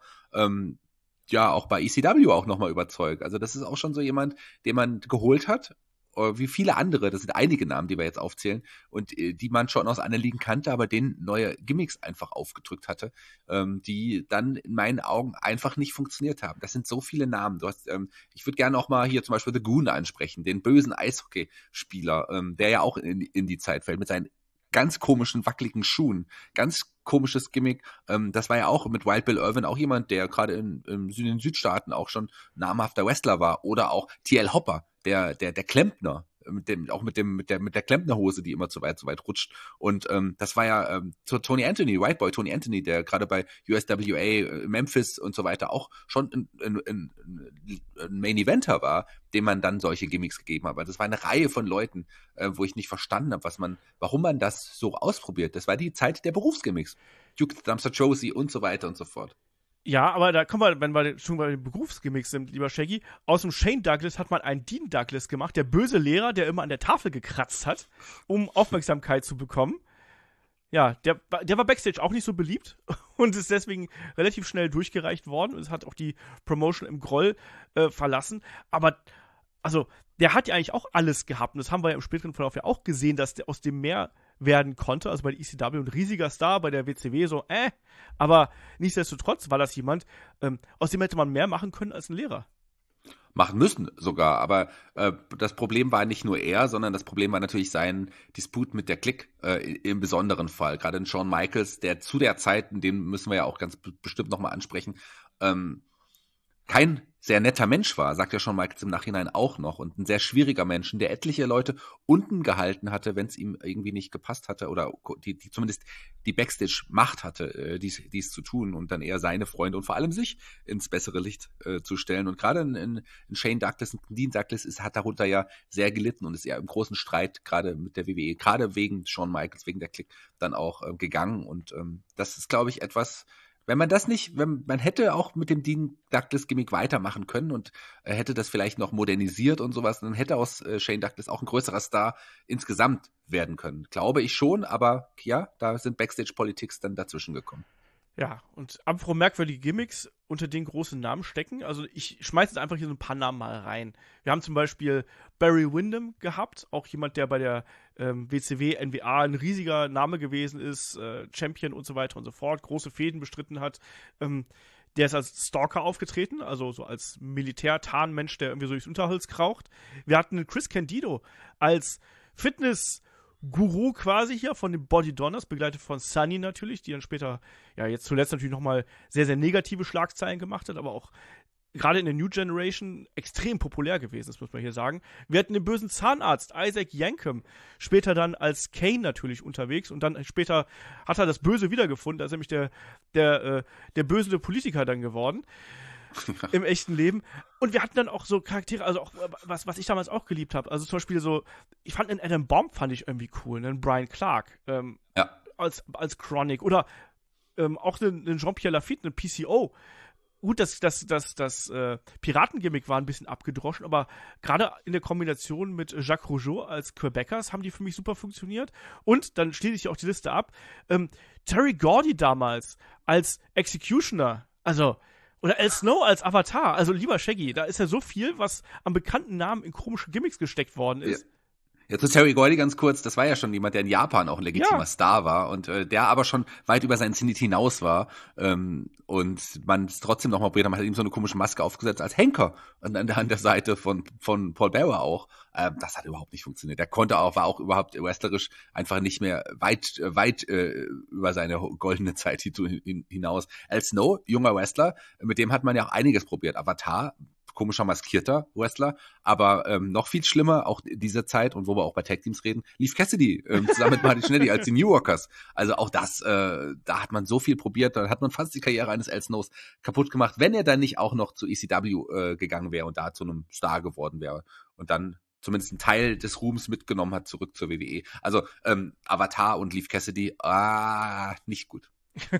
auch bei ECW auch nochmal überzeugt. Also das ist auch schon so jemand, den man geholt hat. Wie viele andere, das sind einige Namen, die wir jetzt aufzählen und die man schon aus anderen Ligen kannte, aber denen neue Gimmicks einfach aufgedrückt hatte, die dann in meinen Augen einfach nicht funktioniert haben. Das sind so viele Namen. Ich würde gerne auch mal hier zum Beispiel The Goon ansprechen, den bösen Eishockeyspieler, der ja auch in die Zeit fällt mit seinen ganz komischen, wackeligen Schuhen. Ganz komisches Gimmick. Das war ja auch mit Wild Bill Irvin auch jemand, der gerade in den Südstaaten auch schon namhafter Wrestler war. Oder auch T.L. Hopper, der Klempner, mit der Klempnerhose, die immer zu weit rutscht. Und das war ja Tony Anthony, White Boy Tony Anthony, der gerade bei USWA, Memphis und so weiter auch schon ein Main Eventer war, dem man dann solche Gimmicks gegeben hat. Aber das war eine Reihe von Leuten, wo ich nicht verstanden habe, warum man das so ausprobiert. Das war die Zeit der Berufsgimmicks. Duke the Dumpster Josie und so weiter und so fort. Ja, aber da kommen wir, wenn wir schon bei den Berufsgimmicks sind, lieber Shaggy, aus dem Shane Douglas hat man einen Dean Douglas gemacht, der böse Lehrer, der immer an der Tafel gekratzt hat, um Aufmerksamkeit zu bekommen. Ja, der war Backstage auch nicht so beliebt und ist deswegen relativ schnell durchgereicht worden und es hat auch die Promotion im Groll verlassen. Aber, also, der hat ja eigentlich auch alles gehabt und das haben wir ja im späteren Verlauf ja auch gesehen, dass der aus dem mehr werden konnte, also bei der ECW ein riesiger Star, bei der WCW so, aber nichtsdestotrotz war das jemand, aus dem hätte man mehr machen können als ein Lehrer. machen müssen sogar. Aber das Problem war nicht nur er, sondern das Problem war natürlich sein Disput mit der Clique im besonderen Fall. Gerade in Shawn Michaels, der zu der Zeit, den müssen wir ja auch ganz bestimmt nochmal ansprechen, kein sehr netter Mensch war, sagt ja Shawn Michaels im Nachhinein auch noch, und ein sehr schwieriger Mensch, der etliche Leute unten gehalten hatte, wenn es ihm irgendwie nicht gepasst hatte oder die zumindest die Backstage-Macht hatte, dies zu tun und dann eher seine Freunde und vor allem sich ins bessere Licht zu stellen. Und gerade in Shane Douglas und Dean Douglas hat darunter ja sehr gelitten und ist ja im großen Streit gerade mit der WWE, gerade wegen Shawn Michaels, wegen der Clique dann auch gegangen. Und das ist, glaube ich, etwas, wenn man hätte auch mit dem Dean Douglas Gimmick weitermachen können und hätte das vielleicht noch modernisiert und sowas, dann hätte aus Shane Douglas auch ein größerer Star insgesamt werden können. Glaube ich schon, aber ja, da sind Backstage-Politics dann dazwischen gekommen. Ja, und apropos merkwürdige Gimmicks, unter den großen Namen stecken. Also ich schmeiße jetzt einfach hier so ein paar Namen mal rein. Wir haben zum Beispiel Barry Windham gehabt, auch jemand, der bei der WCW, NWA ein riesiger Name gewesen ist, Champion und so weiter und so fort, große Fäden bestritten hat. Der ist als Stalker aufgetreten, also so als Militär-Tarnmensch, der irgendwie so durchs Unterholz kraucht. Wir hatten Chris Candido als Fitness-Guru quasi hier von den Body Donners, begleitet von Sunny natürlich, die dann später, ja jetzt zuletzt natürlich nochmal sehr, sehr negative Schlagzeilen gemacht hat, aber auch gerade in der New Generation extrem populär gewesen, das muss man hier sagen. Wir hatten den bösen Zahnarzt Isaac Yankem, später dann als Kane natürlich unterwegs und dann später hat er das Böse wiedergefunden, da ist nämlich der böse Politiker dann geworden. Im echten Leben. Und wir hatten dann auch so Charaktere, also auch, was ich damals auch geliebt habe. Also zum Beispiel so, ich fand einen Adam Bomb fand ich irgendwie cool, einen Brian Clark als Chronic oder auch einen Jean-Pierre Lafitte, einen PCO. Gut, das Piratengimmick war ein bisschen abgedroschen, aber gerade in der Kombination mit Jacques Rougeau als Quebecers haben die für mich super funktioniert. Und dann schließe ich auch die Liste ab. Terry Gordy damals als Executioner, also oder Al Snow als Avatar. Also lieber Shaggy, da ist ja so viel, was an bekannten Namen in komische Gimmicks gesteckt worden ist. Ja, zu Terry Gordy ganz kurz, das war ja schon jemand, der in Japan auch ein legitimer Star war und der aber schon weit über seinen Zenit hinaus war und man es trotzdem noch mal probiert hat, man hat ihm so eine komische Maske aufgesetzt als Henker und an der Seite von Paul Bearer auch. Das hat überhaupt nicht funktioniert. Der war auch überhaupt wrestlerisch einfach nicht mehr weit über seine goldene Zeit hinaus. Al Snow, junger Wrestler, mit dem hat man ja auch einiges probiert. Avatar, komischer maskierter Wrestler, aber noch viel schlimmer, auch in dieser Zeit und wo wir auch bei Tag Teams reden, Leif Cassidy zusammen mit Marty Schnelli als die New Yorkers. Also auch das, da hat man so viel probiert, da hat man fast die Karriere eines Al Snows kaputt gemacht, wenn er dann nicht auch noch zu ECW gegangen wäre und da zu einem Star geworden wäre und dann zumindest einen Teil des Ruhms mitgenommen hat zurück zur WWE. Also Avatar und Leif Cassidy, nicht gut.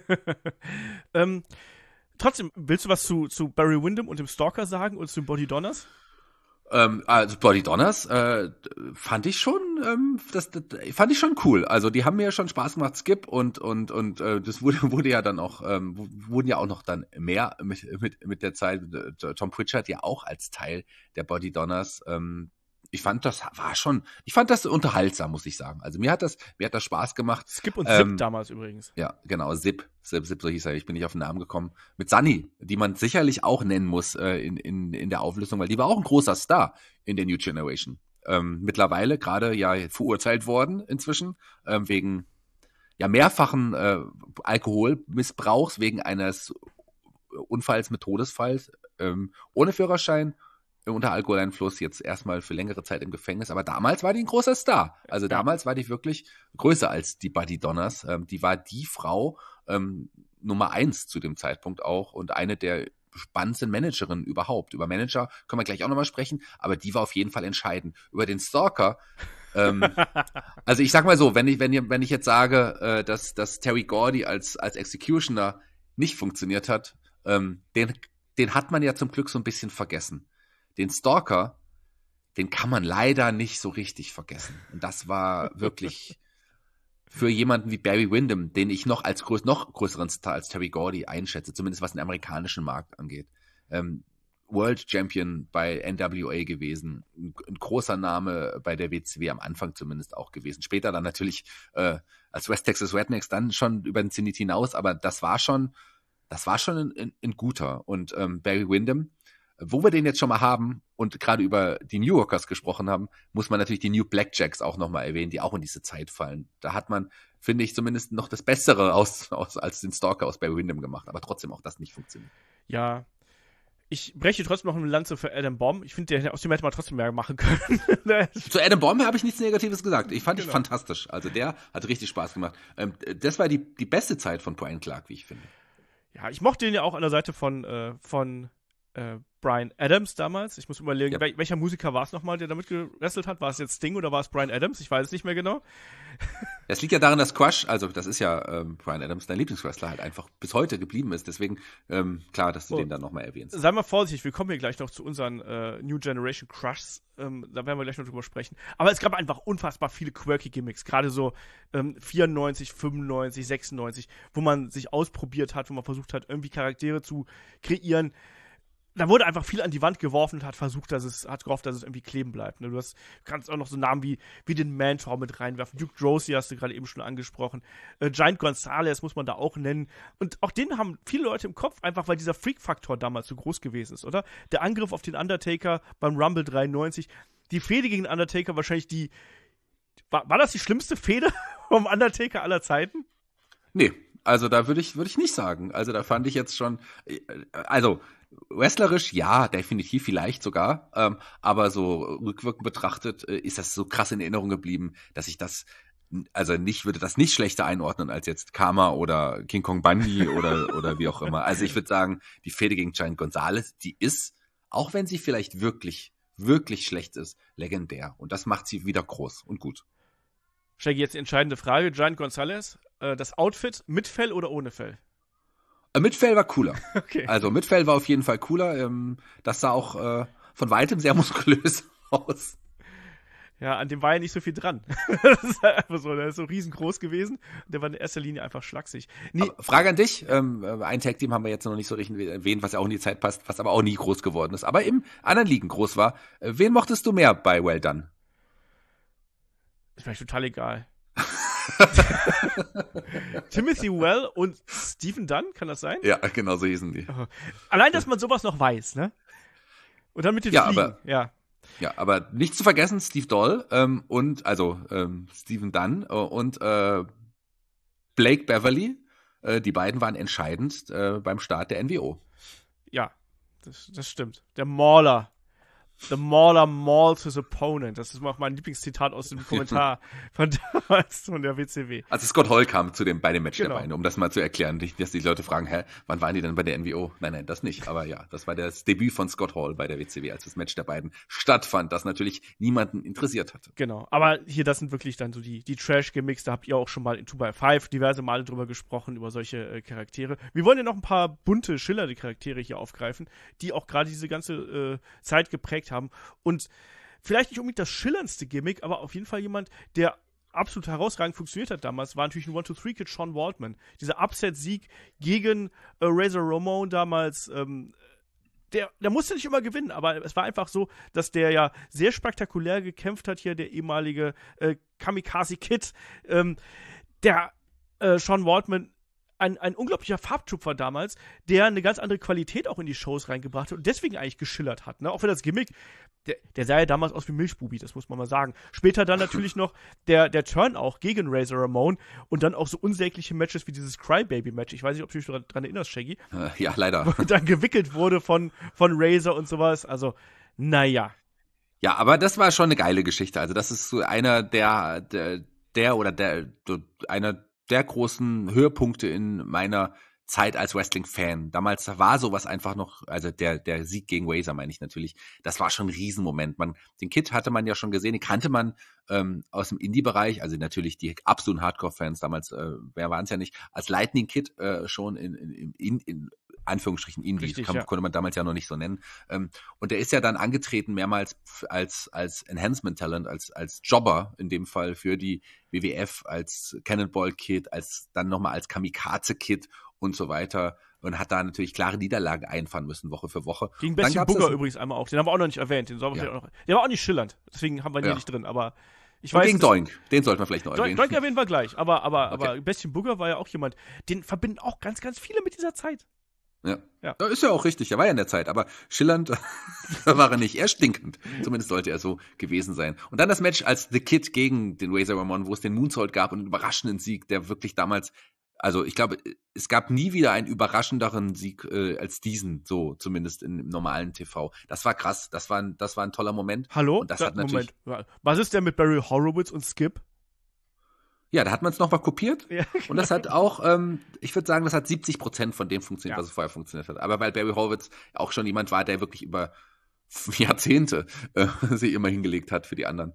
Trotzdem, willst du was zu Barry Windham und dem Stalker sagen und zu den Body Donners? Also Body Donners fand ich schon, das fand ich schon cool. Also die haben mir schon Spaß gemacht, Skip und das wurde ja dann auch, wurden ja auch noch dann mehr mit der Zeit. Tom Pritchard ja auch als Teil der Body Donners. Ich fand das unterhaltsam, muss ich sagen. Also mir hat das Spaß gemacht. Skip und Zip damals übrigens. Ja, genau, Zip, so hieß er. Ich bin nicht auf den Namen gekommen. Mit Sunny, die man sicherlich auch nennen muss in der Auflistung, weil die war auch ein großer Star in der New Generation. Mittlerweile gerade ja verurteilt worden inzwischen wegen ja mehrfachen Alkoholmissbrauchs, wegen eines Unfalls mit Todesfalls, ohne Führerschein, unter Alkoholeinfluss, jetzt erstmal für längere Zeit im Gefängnis, aber damals war die ein großer Star. Also damals war die wirklich größer als die Body Donners. Die war die Frau Nummer 1 zu dem Zeitpunkt auch und eine der spannendsten Managerinnen überhaupt. Über Manager können wir gleich auch nochmal sprechen, aber die war auf jeden Fall entscheidend. Über den Stalker, also ich sag mal so, wenn ich jetzt sage, dass Terry Gordy als Executioner nicht funktioniert hat, den hat man ja zum Glück so ein bisschen vergessen. Den Stalker, den kann man leider nicht so richtig vergessen. Und das war wirklich für jemanden wie Barry Windham, den ich noch als noch größeren Star als Terry Gordy einschätze, zumindest was den amerikanischen Markt angeht. World Champion bei NWA gewesen, ein großer Name bei der WCW am Anfang zumindest auch gewesen. Später dann natürlich als West Texas Rednecks dann schon über den Zenit hinaus, aber das war schon ein guter. Und Barry Windham, Wo wir den jetzt schon mal haben und gerade über die New Yorkers gesprochen haben, muss man natürlich die New Blackjacks auch nochmal erwähnen, die auch in diese Zeit fallen. Da hat man, finde ich, zumindest noch das Bessere als den Stalker aus Barry Windham gemacht, aber trotzdem auch das nicht funktioniert. Ja, ich breche trotzdem noch eine Lanze für Adam Bomb. Ich finde, aus dem hätte man trotzdem mehr machen können. Zu Adam Bomb habe ich nichts Negatives gesagt. Ich fand Genau. ihn fantastisch. Also der hat richtig Spaß gemacht. Das war die beste Zeit von Brian Clark, wie ich finde. Ja, ich mochte ihn ja auch an der Seite von Bryan Adams damals. Ich muss überlegen, welcher Musiker war es nochmal, der damit gewrestelt hat? War es jetzt Sting oder war es Bryan Adams? Ich weiß es nicht mehr genau. Es liegt ja daran, dass Crush, also das ist ja Bryan Adams, dein Lieblingswrestler, halt einfach bis heute geblieben ist. Deswegen klar, dass du den dann nochmal erwähnst. Sei mal vorsichtig, wir kommen hier gleich noch zu unseren New Generation Crushs. Da werden wir gleich noch drüber sprechen. Aber es gab einfach unfassbar viele quirky Gimmicks, gerade so 94, 95, 96, wo man sich ausprobiert hat, wo man versucht hat, irgendwie Charaktere zu kreieren. Da wurde einfach viel an die Wand geworfen und hat gehofft, dass es irgendwie kleben bleibt. Ne? Du kannst auch noch so Namen wie den Mantor mit reinwerfen. Duke Droese hast du gerade eben schon angesprochen. Giant Gonzalez muss man da auch nennen. Und auch den haben viele Leute im Kopf, einfach weil dieser Freak-Faktor damals so groß gewesen ist, oder? Der Angriff auf den Undertaker beim Rumble 93. Die Fehde gegen den Undertaker wahrscheinlich war das die schlimmste Fehde vom Undertaker aller Zeiten? Nee, also da würde ich nicht sagen. Also da fand ich jetzt schon, also wrestlerisch, ja, definitiv, vielleicht sogar, aber so rückwirkend betrachtet ist das so krass in Erinnerung geblieben, dass ich das, also würde das nicht schlechter einordnen als jetzt Karma oder King Kong Bundy oder wie auch immer. Also ich würde sagen, die Fehde gegen Giant Gonzalez, die ist, auch wenn sie vielleicht wirklich, wirklich schlecht ist, legendär. Und das macht sie wieder groß und gut. Shaggy, jetzt die entscheidende Frage, Giant Gonzalez, das Outfit mit Fell oder ohne Fell? Mit Fell war cooler. Okay. Also mit Fell war auf jeden Fall cooler. Das sah auch von weitem sehr muskulös aus. Ja, an dem war ja nicht so viel dran. Das ist halt einfach so, der ist so riesengroß gewesen. Der war in erster Linie einfach schlaksig. Frage an dich. Ein Tag-Team haben wir jetzt noch nicht so richtig erwähnt, was ja auch in die Zeit passt, was aber auch nie groß geworden ist, aber im anderen Ligen groß war. Wen mochtest du mehr bei Well Done? Ist mir total egal. Timothy Well und Stephen Dunn, kann das sein? Ja, genau so hießen die. Allein, dass man sowas noch weiß, ne? Und dann mit den Fliegen, ja. Ja, aber nicht zu vergessen, Steve Doll Stephen Dunn und Blake Beverly, die beiden waren entscheidend beim Start der NWO. Ja, das stimmt. Der Mauler. The Mauler mauls his opponent. Das ist auch mein Lieblingszitat aus dem Kommentar von damals von der WCW. Also Scott Hall kam bei dem Match Genau. der Beine, um das mal zu erklären. Nicht, dass die Leute fragen, wann waren die denn bei der NWO? Nein, das nicht. Aber ja, das war das Debüt von Scott Hall bei der WCW, als das Match der beiden stattfand, das natürlich niemanden interessiert hatte. Genau. Aber hier, das sind wirklich dann so die Trash-Gimmicks. Da habt ihr auch schon mal in 2x5 diverse Male drüber gesprochen, über solche Charaktere. Wir wollen ja noch ein paar bunte, schillernde Charaktere hier aufgreifen, die auch gerade diese ganze Zeit geprägt haben. Und vielleicht nicht unbedingt das schillerndste Gimmick, aber auf jeden Fall jemand, der absolut herausragend funktioniert hat damals, war natürlich ein 1-2-3-Kid Sean Waltman. Dieser Upset-Sieg gegen Razor Ramon damals, der musste nicht immer gewinnen, aber es war einfach so, dass der ja sehr spektakulär gekämpft hat hier, der ehemalige Kamikaze Kid. Der Sean Waltman ein unglaublicher Farbtupfer damals, der eine ganz andere Qualität auch in die Shows reingebracht hat und deswegen eigentlich geschillert hat. Ne? Auch wenn das Gimmick, der sah ja damals aus wie Milchbubi, das muss man mal sagen. Später dann natürlich noch der Turn auch gegen Razor Ramon und dann auch so unsägliche Matches wie dieses Crybaby-Match. Ich weiß nicht, ob du dich daran erinnerst, Shaggy. Ja, leider. Wo dann gewickelt wurde von Razor und sowas. Also, naja. Ja, aber das war schon eine geile Geschichte. Also das ist so einer einer der großen Höhepunkte in meiner Zeit als Wrestling-Fan. Damals war sowas einfach noch, also der Sieg gegen Razor meine ich natürlich, das war schon ein Riesenmoment. Den Kid hatte man ja schon gesehen, den kannte man aus dem Indie-Bereich, also natürlich die absoluten Hardcore-Fans damals, wer waren es ja nicht, als Lightning Kid schon in Anführungsstrichen Indie, Richtig, konnte man damals ja noch nicht so nennen. Und der ist ja dann angetreten mehrmals als Enhancement-Talent, als Jobber in dem Fall für die WWF, als Cannonball-Kid, dann nochmal als Kamikaze-Kid und so weiter und hat da natürlich klare Niederlagen einfahren müssen, Woche für Woche. Gegen Bestie Booger übrigens einmal auch, den haben wir auch noch nicht erwähnt, der war auch nicht schillernd, deswegen haben wir ihn hier nicht drin, aber ich weiß, gegen Doink, den sollten wir vielleicht noch erwähnen. Doink erwähnen wir gleich, aber Okay. Bestie Booger war ja auch jemand, den verbinden auch ganz, ganz viele mit dieser Zeit. Ja. Ja. Ja, ist ja auch richtig, er war ja in der Zeit, aber schillernd war er nicht, er stinkend. Zumindest sollte er so gewesen sein. Und dann das Match als The Kid gegen den Razor Ramon, wo es den Moonsault gab und einen überraschenden Sieg, der wirklich damals, also ich glaube, es gab nie wieder einen überraschenderen Sieg als diesen, so zumindest im normalen TV. Das war krass, das war ein toller Moment. Hallo? Und das hat natürlich, Moment. Was ist denn mit Barry Horowitz und Skip? ja, da hat man es noch mal kopiert. Ja, Und das hat auch, ich würde sagen, das hat 70% von dem funktioniert, Ja. was es vorher funktioniert hat. Aber weil Barry Horowitz auch schon jemand war, der wirklich über Jahrzehnte sich immer hingelegt hat für die anderen.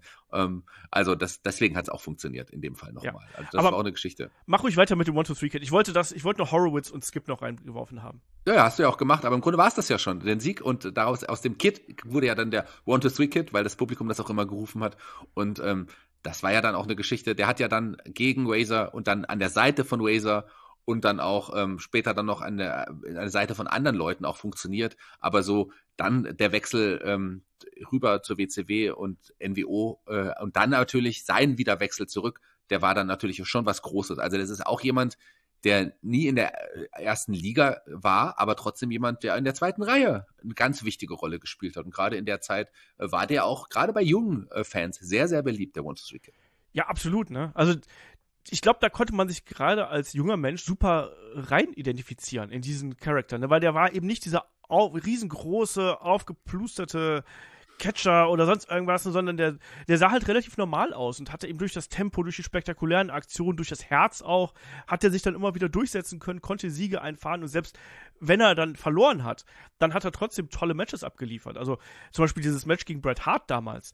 Also deswegen hat es auch funktioniert in dem Fall nochmal. Ja. Also das Aber war auch eine Geschichte. Mach ruhig weiter mit dem 1-2-3-Kid. Ich wollte noch Horowitz und Skip noch reingeworfen haben. Ja, hast du ja auch gemacht, aber im Grunde war es das ja schon, den Sieg. Und daraus aus dem Kid wurde ja dann der 1-2-3-Kid, weil das Publikum das auch immer gerufen hat. Und das war ja dann auch eine Geschichte, der hat ja dann gegen Razor und dann an der Seite von Razor und dann auch später dann noch an der Seite von anderen Leuten auch funktioniert, aber so dann der Wechsel rüber zur WCW und NWO und dann natürlich sein Wiederwechsel zurück, der war dann natürlich schon was Großes. Also das ist auch jemand, der nie in der ersten Liga war, aber trotzdem jemand, der in der zweiten Reihe eine ganz wichtige Rolle gespielt hat. Und gerade in der Zeit war der auch, gerade bei jungen Fans, sehr, sehr beliebt, der 1-2-3-Kid. Ja, absolut, ne? Also, ich glaube, da konnte man sich gerade als junger Mensch super rein identifizieren in diesen Charakter, ne? Weil der war eben nicht dieser riesengroße, aufgeplusterte Catcher oder sonst irgendwas, sondern der sah halt relativ normal aus und hatte eben durch das Tempo, durch die spektakulären Aktionen, durch das Herz auch, hat er sich dann immer wieder durchsetzen können, konnte Siege einfahren und selbst wenn er dann verloren hat, dann hat er trotzdem tolle Matches abgeliefert. Also zum Beispiel dieses Match gegen Bret Hart damals,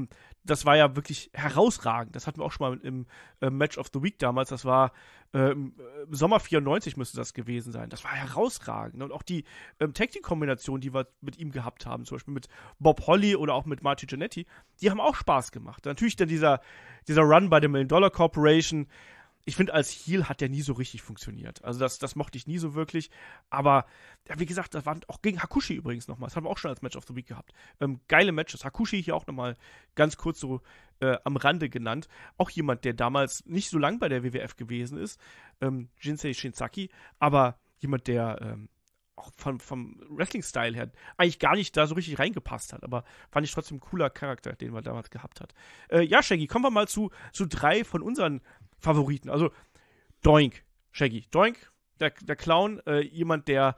das war ja wirklich herausragend. Das hatten wir auch schon mal im Match of the Week damals, das war im Sommer 94 müsste das gewesen sein. Das war herausragend. Und auch die Tag-Team-Kombination, die wir mit ihm gehabt haben, zum Beispiel mit Bob Holly oder auch mit Marty Jannetty, die haben auch Spaß gemacht. Natürlich dann dieser Run bei der $1 Million Corporation. Ich finde, als Heel hat der nie so richtig funktioniert. Also das mochte ich nie so wirklich. Aber, ja, wie gesagt, das waren auch gegen Hakushi übrigens nochmal. Das haben wir auch schon als Match of the Week gehabt. Geile Matches. Hakushi hier auch nochmal ganz kurz so am Rande genannt. Auch jemand, der damals nicht so lang bei der WWF gewesen ist. Jinsei Shinsaki. Aber jemand, der auch vom Wrestling-Style her eigentlich gar nicht da so richtig reingepasst hat. Aber fand ich trotzdem ein cooler Charakter, den man damals gehabt hat. Ja, Shaggy, kommen wir mal zu 3 von unseren Favoriten. Also Doink, Shaggy. Doink, der Clown, jemand, der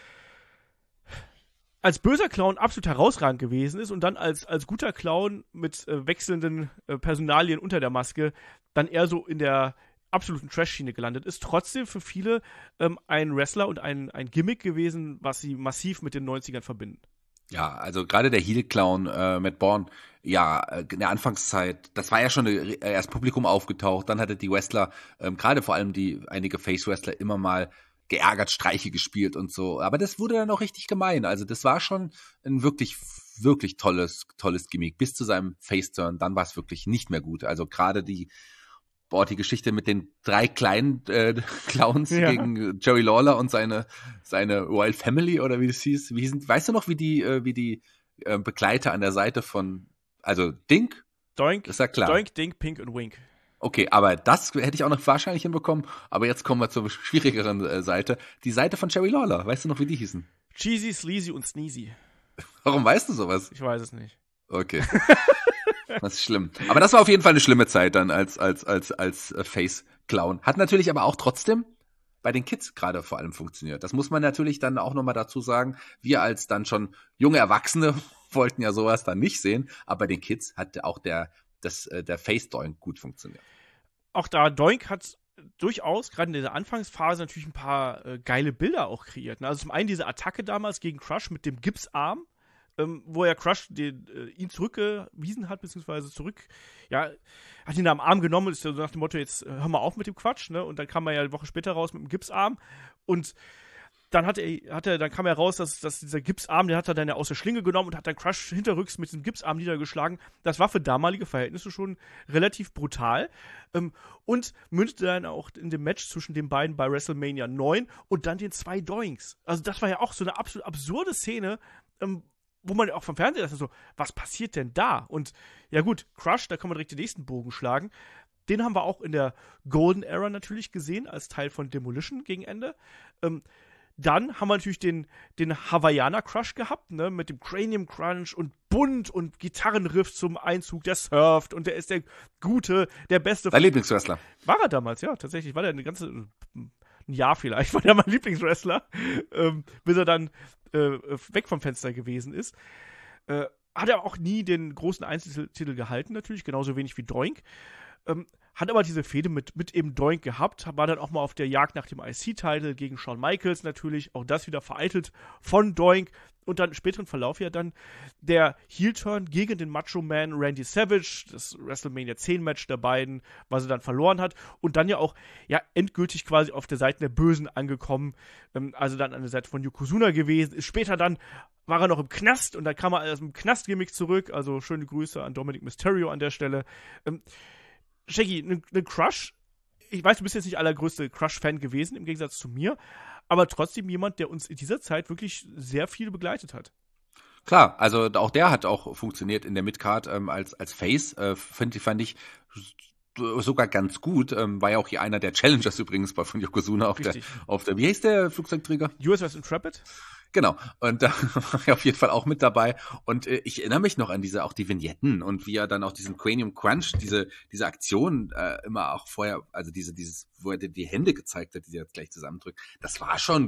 als böser Clown absolut herausragend gewesen ist und dann als guter Clown mit wechselnden Personalien unter der Maske dann eher so in der absoluten Trash-Schiene gelandet ist. Trotzdem für viele ein Wrestler und ein Gimmick gewesen, was sie massiv mit den 90ern verbinden. Ja, also gerade der Heel-Clown Matt Bourne, ja, in der Anfangszeit, das war ja schon erst Publikum aufgetaucht, dann hatte die Wrestler, gerade vor allem einige Face-Wrestler immer mal geärgert Streiche gespielt und so, aber das wurde dann auch richtig gemein, also das war schon ein wirklich, wirklich tolles Gimmick, bis zu seinem Face-Turn, dann war es wirklich nicht mehr gut, also gerade die Geschichte mit den 3 kleinen Clowns gegen Jerry Lawler und seine Royal Family oder wie das hieß. Weißt du noch, wie die Begleiter an der Seite von, also Dink? Doink, ist ja klar. Doink, Dink, Pink und Wink. Okay, aber das hätte ich auch noch wahrscheinlich hinbekommen. Aber jetzt kommen wir zur schwierigeren Seite. Die Seite von Jerry Lawler. Weißt du noch, wie die hießen? Cheesy, Sleazy und Sneezy. Warum weißt du sowas? Ich weiß es nicht. Okay. Das ist schlimm. Aber das war auf jeden Fall eine schlimme Zeit dann als Face-Clown. Hat natürlich aber auch trotzdem bei den Kids gerade vor allem funktioniert. Das muss man natürlich dann auch nochmal dazu sagen. Wir als dann schon junge Erwachsene wollten ja sowas dann nicht sehen. Aber bei den Kids hat auch der Face-Doink gut funktioniert. Auch da, Doink hat durchaus, gerade in dieser Anfangsphase, natürlich ein paar geile Bilder auch kreiert. Also zum einen diese Attacke damals gegen Crush mit dem Gipsarm, wo er Crush ihn zurückgewiesen hat, beziehungsweise hat ihn da am Arm genommen und ist so nach dem Motto, jetzt hör mal auf mit dem Quatsch, ne? Und dann kam er ja eine Woche später raus mit dem Gipsarm und dann dann kam er raus, dass dieser Gipsarm, den hat er dann ja aus der Schlinge genommen und hat dann Crush hinterrücks mit dem Gipsarm niedergeschlagen. Das war für damalige Verhältnisse schon relativ brutal und mündete dann auch in dem Match zwischen den beiden bei WrestleMania 9 und dann den 2 Doinks. Also das war ja auch so eine absolut absurde Szene, wo man auch vom Fernseher dachte so, was passiert denn da? Und ja gut, Crush, da kann man direkt den nächsten Bogen schlagen. Den haben wir auch in der Golden Era natürlich gesehen, als Teil von Demolition gegen Ende. Dann haben wir natürlich den Hawaiianer Crush gehabt, ne, mit dem Cranium Crunch und bunt und Gitarrenriff zum Einzug, der surft und der ist der Gute, der Beste. Dein Lieblingswrestler. War er damals, ja, tatsächlich. War der ein Jahr vielleicht, war der mein Lieblingswrestler, bis er dann weg vom Fenster gewesen ist. Hat er auch nie den großen Einzeltitel gehalten, natürlich, genauso wenig wie Doink. Hat aber diese Fehde mit eben Doink gehabt, war dann auch mal auf der Jagd nach dem IC-Titel gegen Shawn Michaels natürlich, auch das wieder vereitelt von Doink und dann im späteren Verlauf ja dann der Heel-Turn gegen den Macho-Man Randy Savage, das WrestleMania 10 Match der beiden, was er dann verloren hat und dann ja auch endgültig quasi auf der Seite der Bösen angekommen, also dann an der Seite von Yokozuna gewesen, ist später dann war er noch im Knast und da kam er aus dem Knast-Gimmick zurück, also schöne Grüße an Dominic Mysterio an der Stelle. Shaggy, ein Crush, ich weiß, du bist jetzt nicht allergrößte Crush-Fan gewesen, im Gegensatz zu mir, aber trotzdem jemand, der uns in dieser Zeit wirklich sehr viel begleitet hat. Klar, also auch der hat auch funktioniert in der Midcard als Face, fand ich sogar ganz gut, war ja auch hier einer der Challengers übrigens von Yokozuna auf der, wie heißt der Flugzeugträger? USS Intrepid? Genau, und da war er auf jeden Fall auch mit dabei und ich erinnere mich noch an auch die Vignetten und wie er dann auch diesen Cranium Crunch, diese Aktion immer auch vorher, also dieses, wo er die Hände gezeigt hat, die er jetzt gleich zusammendrückt, das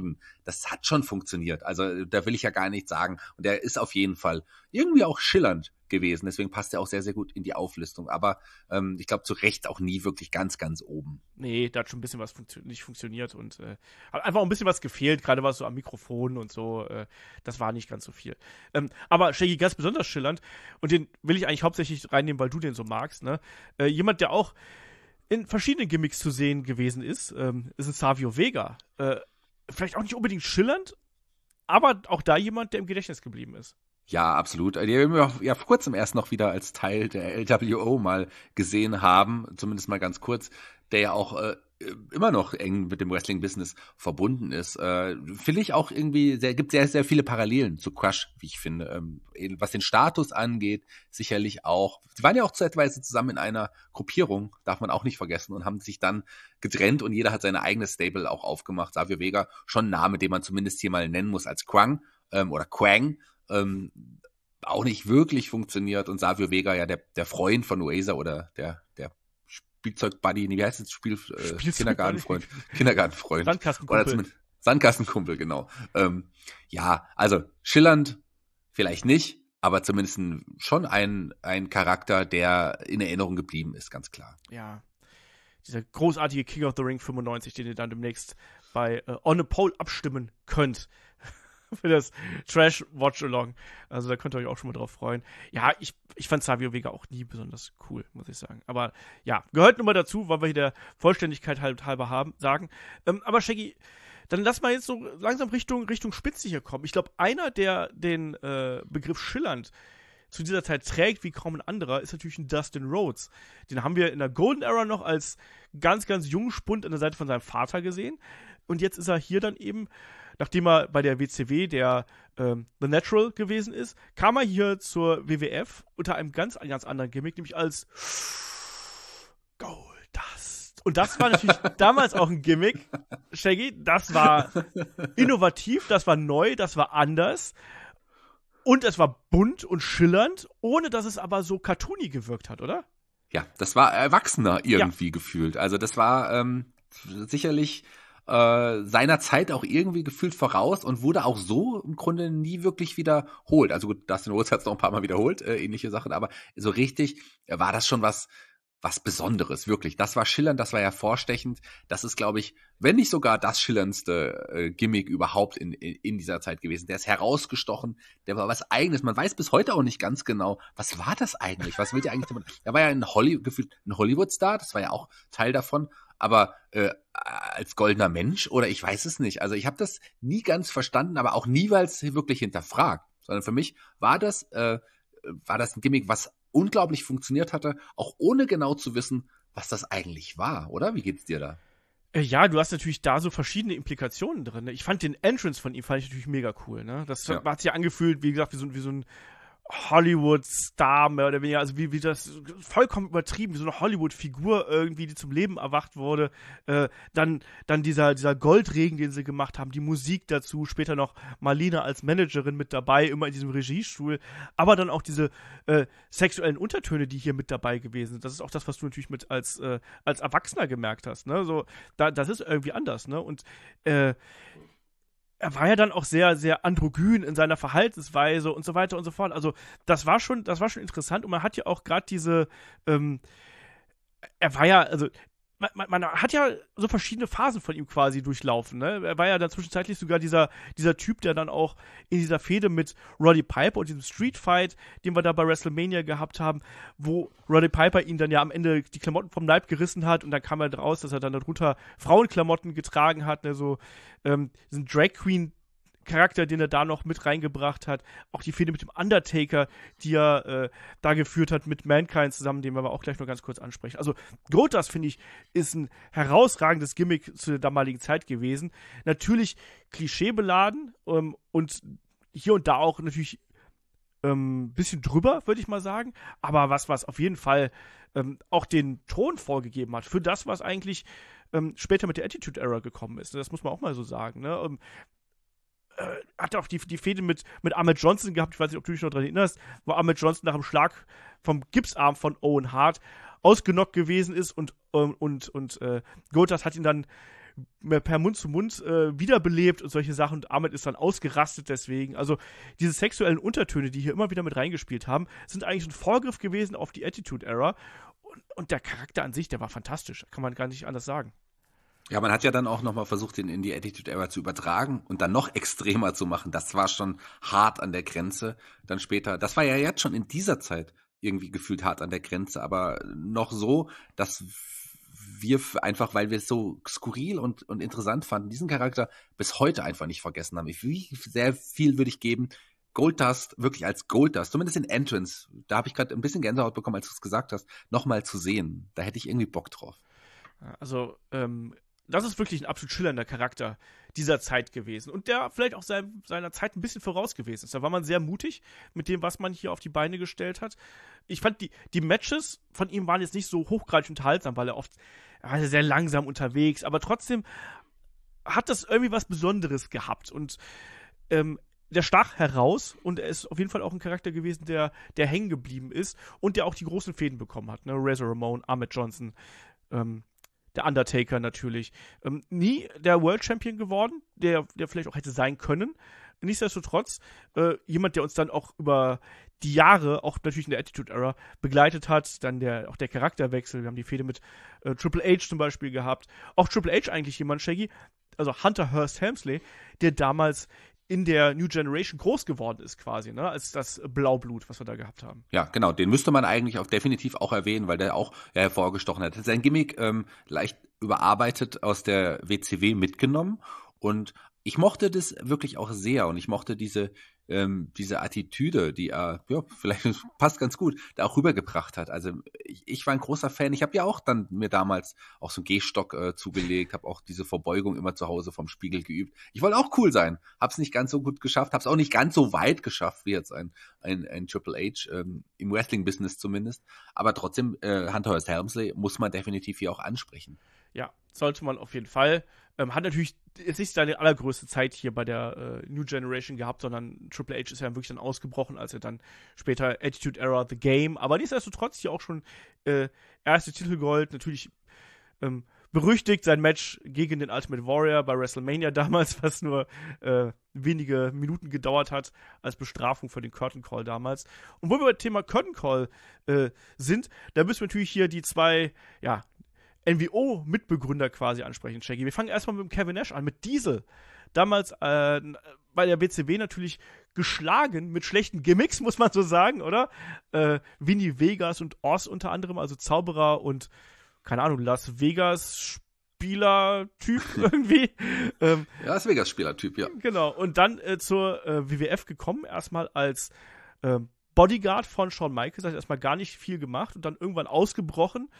hat schon funktioniert, also da will ich ja gar nichts sagen und der ist auf jeden Fall irgendwie auch schillernd gewesen, deswegen passt er auch sehr, sehr gut in die Auflistung, aber ich glaube zu Recht auch nie wirklich ganz, ganz oben. Nee, da hat schon ein bisschen was nicht funktioniert und hat einfach auch ein bisschen was gefehlt, gerade was so am Mikrofon und so, das war nicht ganz so viel. Aber Shaggy, ganz besonders schillernd und den will ich eigentlich hauptsächlich reinnehmen, weil du den so magst, ne? Jemand, der auch in verschiedenen Gimmicks zu sehen gewesen ist ein Savio Vega. Vielleicht auch nicht unbedingt schillernd, aber auch da jemand, der im Gedächtnis geblieben ist. Ja, absolut. Die haben wir ja vor kurzem erst noch wieder als Teil der LWO mal gesehen haben, zumindest mal ganz kurz, der ja auch immer noch eng mit dem Wrestling-Business verbunden ist. Finde ich auch irgendwie, gibt sehr, sehr viele Parallelen zu Crush, wie ich finde. Was den Status angeht, sicherlich auch. Sie waren ja auch zeitweise zusammen in einer Gruppierung, darf man auch nicht vergessen, und haben sich dann getrennt und jeder hat seine eigene Stable auch aufgemacht. Savio Vega, schon ein Name, den man zumindest hier mal nennen muss als Kwang oder Quang. Auch nicht wirklich funktioniert und Savio Vega ja der Freund von Oasis oder der Spielzeug-Buddy, wie heißt das Spiel? Kindergartenfreund. Sandkastenkumpel. Oder zumindest Sandkastenkumpel, genau. Ja, also schillernd vielleicht nicht, aber zumindest schon ein Charakter, der in Erinnerung geblieben ist, ganz klar. Ja, dieser großartige King of the Ring 95, den ihr dann demnächst bei On a Pole abstimmen könnt. Für das Trash Watch-Along. Also da könnt ihr euch auch schon mal drauf freuen. Ja, ich fand Savio Vega auch nie besonders cool, muss ich sagen. Aber ja, gehört nun mal dazu, weil wir hier der Vollständigkeit halber sagen. Aber Shaggy, dann lass mal jetzt so langsam Richtung Spitze hier kommen. Ich glaube, einer, der den Begriff schillernd zu dieser Zeit trägt wie kaum ein anderer, ist natürlich ein Dustin Rhodes. Den haben wir in der Golden Era noch als ganz, ganz jungen Spund an der Seite von seinem Vater gesehen. Und jetzt ist er hier dann eben, nachdem er bei der WCW der The Natural gewesen ist, kam er hier zur WWF unter einem ganz anderen Gimmick, nämlich als Goldust. Und das war natürlich damals auch ein Gimmick, Shaggy. Das war innovativ, das war neu, das war anders. Und es war bunt und schillernd, ohne dass es aber so cartoony gewirkt hat, oder? Ja, das war erwachsener irgendwie gefühlt. Also das war sicherlich seiner Zeit auch irgendwie gefühlt voraus und wurde auch so im Grunde nie wirklich wiederholt. Also gut, Dustin Rhodes hat es noch ein paar Mal wiederholt, ähnliche Sachen, aber so richtig war das schon was Besonderes, wirklich. Das war schillernd, das war hervorstechend. Das ist, glaube ich, wenn nicht sogar das schillerndste Gimmick überhaupt in dieser Zeit gewesen. Der ist herausgestochen, der war was Eigenes. Man weiß bis heute auch nicht ganz genau, was war das eigentlich? Was will der eigentlich? Der war ja gefühlt ein Hollywood-Star, das war ja auch Teil davon. Aber als goldener Mensch oder ich weiß es nicht. Also ich habe das nie ganz verstanden, aber auch niemals wirklich hinterfragt. Sondern für mich war das ein Gimmick, was unglaublich funktioniert hatte, auch ohne genau zu wissen, was das eigentlich war, oder? Wie geht's dir da? Ja, du hast natürlich da so verschiedene Implikationen drin. Ne? Ich fand den Entrance von ihm natürlich mega cool. Ne? Das hat sich ja angefühlt, wie gesagt, wie so ein Hollywood-Star mehr oder weniger, also wie das vollkommen übertrieben, wie so eine Hollywood-Figur irgendwie, die zum Leben erwacht wurde. Dann dieser Goldregen, den sie gemacht haben, die Musik dazu, später noch Marlene als Managerin mit dabei, immer in diesem Regiestuhl, aber dann auch diese sexuellen Untertöne, die hier mit dabei gewesen sind. Das ist auch das, was du natürlich mit als Erwachsener gemerkt hast, ne? So, das ist irgendwie anders, ne? Und er war ja dann auch sehr, sehr androgyn in seiner Verhaltensweise und so weiter und so fort. Also, das war schon interessant. Und man hat ja auch gerade diese, er war ja, also, man hat ja so verschiedene Phasen von ihm quasi durchlaufen, ne? Er war ja dann zwischenzeitlich sogar dieser Typ, der dann auch in dieser Fehde mit Roddy Piper und diesem Streetfight, den wir da bei WrestleMania gehabt haben, wo Roddy Piper ihn dann ja am Ende die Klamotten vom Leib gerissen hat und dann kam er raus, dass er dann darunter Frauenklamotten getragen hat, ne? So diesen Drag Queen Charakter, den er da noch mit reingebracht hat. Auch die Fehde mit dem Undertaker, die er da geführt hat mit Mankind zusammen, den wir aber auch gleich noch ganz kurz ansprechen. Also Goldust, finde ich, ist ein herausragendes Gimmick zu der damaligen Zeit gewesen. Natürlich klischeebeladen und hier und da auch natürlich ein bisschen drüber, würde ich mal sagen. Aber was auf jeden Fall auch den Ton vorgegeben hat für das, was eigentlich später mit der Attitude Era gekommen ist. Das muss man auch mal so sagen, ne? Hat auch die Fehde mit Ahmed Johnson gehabt, ich weiß nicht, ob du dich noch daran erinnerst, wo Ahmed Johnson nach dem Schlag vom Gipsarm von Owen Hart ausgenockt gewesen ist und Goldust hat ihn dann per Mund zu Mund wiederbelebt und solche Sachen und Ahmed ist dann ausgerastet deswegen. Also diese sexuellen Untertöne, die hier immer wieder mit reingespielt haben, sind eigentlich ein Vorgriff gewesen auf die Attitude Era und der Charakter an sich, der war fantastisch, kann man gar nicht anders sagen. Ja, man hat ja dann auch nochmal versucht, den in die Attitude Era zu übertragen und dann noch extremer zu machen. Das war schon hart an der Grenze. Dann später, das war ja jetzt schon in dieser Zeit irgendwie gefühlt hart an der Grenze, aber noch so, dass wir einfach, weil wir es so skurril und interessant fanden, diesen Charakter bis heute einfach nicht vergessen haben. Wie sehr viel würde ich geben, Goldust wirklich als Goldust, zumindest in Entrance, da habe ich gerade ein bisschen Gänsehaut bekommen, als du es gesagt hast, nochmal zu sehen. Da hätte ich irgendwie Bock drauf. Also, das ist wirklich ein absolut schillernder Charakter dieser Zeit gewesen. Und der vielleicht auch seiner Zeit ein bisschen voraus gewesen ist. Da war man sehr mutig mit dem, was man hier auf die Beine gestellt hat. Ich fand, die Matches von ihm waren jetzt nicht so hochgradig unterhaltsam, weil er war sehr langsam unterwegs. Aber trotzdem hat das irgendwie was Besonderes gehabt. Und der stach heraus und er ist auf jeden Fall auch ein Charakter gewesen, der hängen geblieben ist und der auch die großen Fäden bekommen hat. Ne? Razor Ramon, Ahmed Johnson, der Undertaker natürlich. Nie der World Champion geworden, der vielleicht auch hätte sein können. Nichtsdestotrotz jemand, der uns dann auch über die Jahre, auch natürlich in der Attitude Era, begleitet hat. Dann auch der Charakterwechsel. Wir haben die Fehde mit Triple H zum Beispiel gehabt. Auch Triple H eigentlich jemand, Shaggy, also Hunter Hearst Helmsley, der damals in der New Generation groß geworden ist quasi, ne, als das Blaublut, was wir da gehabt haben. Ja, genau, den müsste man eigentlich auch definitiv auch erwähnen, weil der auch hervorgestochen hat. Sein Gimmick leicht überarbeitet aus der WCW mitgenommen und ich mochte das wirklich auch sehr und ich mochte diese Attitüde, die er, ja, vielleicht passt ganz gut, da auch rübergebracht hat. Also ich war ein großer Fan. Ich habe ja auch dann mir damals auch so einen Gehstock zugelegt, habe auch diese Verbeugung immer zu Hause vom Spiegel geübt. Ich wollte auch cool sein, habe es nicht ganz so gut geschafft, habe es auch nicht ganz so weit geschafft wie jetzt ein Triple H, im Wrestling-Business zumindest. Aber trotzdem, Hunter Hearst Helmsley muss man definitiv hier auch ansprechen. Ja, sollte man auf jeden Fall. Hat natürlich jetzt nicht seine allergrößte Zeit hier bei der New Generation gehabt, sondern Triple H ist ja wirklich dann ausgebrochen, als er dann später Attitude Era, The Game, aber nichtsdestotrotz hier auch schon erste Titelgold, natürlich berüchtigt sein Match gegen den Ultimate Warrior bei WrestleMania damals, was nur wenige Minuten gedauert hat als Bestrafung für den Curtain Call damals. Und wo wir beim Thema Curtain Call sind, da müssen wir natürlich hier die zwei, ja, NWO-Mitbegründer quasi ansprechen, Shaggy. Wir fangen erstmal mit dem Kevin Nash an, mit Diesel. Damals bei der WCW natürlich geschlagen mit schlechten Gimmicks, muss man so sagen, oder? Vinny Vegas und Oz unter anderem, also Zauberer und, keine Ahnung, Las Vegas Spielertyp irgendwie. Las Vegas Spielertyp, ja. Genau, und dann zur WWF gekommen, erstmal als Bodyguard von Shawn Michaels, hat erstmal gar nicht viel gemacht und dann irgendwann ausgebrochen.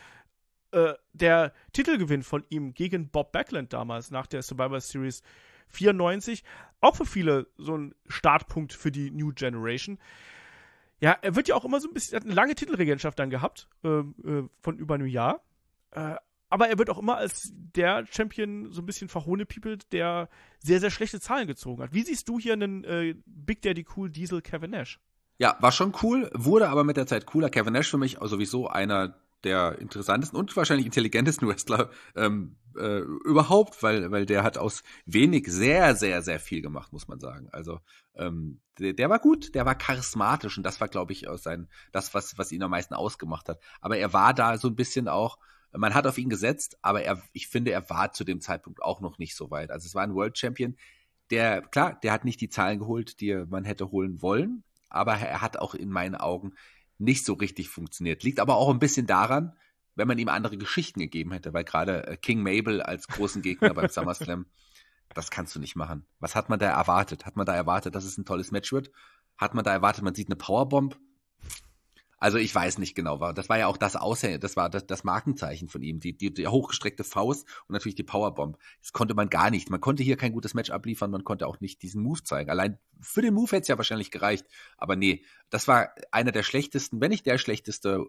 Der Titelgewinn von ihm gegen Bob Backlund damals nach der Survivor Series 94, auch für viele so ein Startpunkt für die New Generation. Ja, er wird ja auch immer so ein bisschen, er hat eine lange Titelregentschaft dann gehabt, von über einem Jahr. Aber er wird auch immer als der Champion so ein bisschen verhohnepiepelt, der sehr, sehr schlechte Zahlen gezogen hat. Wie siehst du hier einen Big Daddy Cool Diesel Kevin Nash? Ja, war schon cool, wurde aber mit der Zeit cooler. Kevin Nash für mich sowieso einer der interessantesten und wahrscheinlich intelligentesten Wrestler überhaupt, weil der hat aus wenig sehr, sehr, sehr viel gemacht, muss man sagen. Also der war gut, der war charismatisch und das war, glaube ich, das, was ihn am meisten ausgemacht hat. Aber er war da so ein bisschen auch, man hat auf ihn gesetzt, aber ich finde, er war zu dem Zeitpunkt auch noch nicht so weit. Also es war ein World Champion, der hat nicht die Zahlen geholt, die man hätte holen wollen, aber er hat auch in meinen Augen nicht so richtig funktioniert. Liegt aber auch ein bisschen daran, wenn man ihm andere Geschichten gegeben hätte, weil gerade King Mabel als großen Gegner beim SummerSlam, das kannst du nicht machen. Was hat man da erwartet? Hat man da erwartet, dass es ein tolles Match wird? Hat man da erwartet, man sieht eine Powerbomb? Also ich weiß nicht genau. Das war ja auch das das Markenzeichen von ihm, die hochgestreckte Faust und natürlich die Powerbomb. Das konnte man gar nicht. Man konnte hier kein gutes Match abliefern, man konnte auch nicht diesen Move zeigen. Allein für den Move hätte es ja wahrscheinlich gereicht. Aber nee, das war einer der schlechtesten, wenn nicht der schlechteste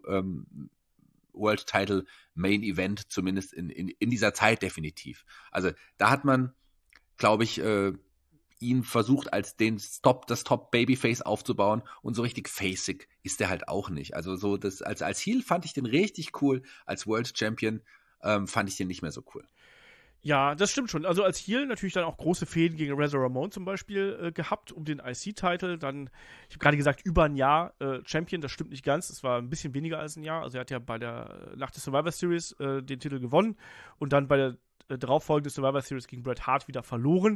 World Title Main Event, zumindest in dieser Zeit definitiv. Also da hat man, glaube ich, ihn versucht, als das Top Babyface aufzubauen und so richtig facig ist er halt auch nicht. Also so als Heel fand ich den richtig cool, als World Champion fand ich den nicht mehr so cool. Ja, das stimmt schon. Also als Heel natürlich dann auch große Fäden gegen Razor Ramon zum Beispiel gehabt, um den IC-Title. Dann, ich habe gerade gesagt, über ein Jahr Champion, das stimmt nicht ganz. Es war ein bisschen weniger als ein Jahr. Also er hat ja nach der Survivor Series den Titel gewonnen und dann bei der darauffolgenden Survivor Series gegen Bret Hart wieder verloren.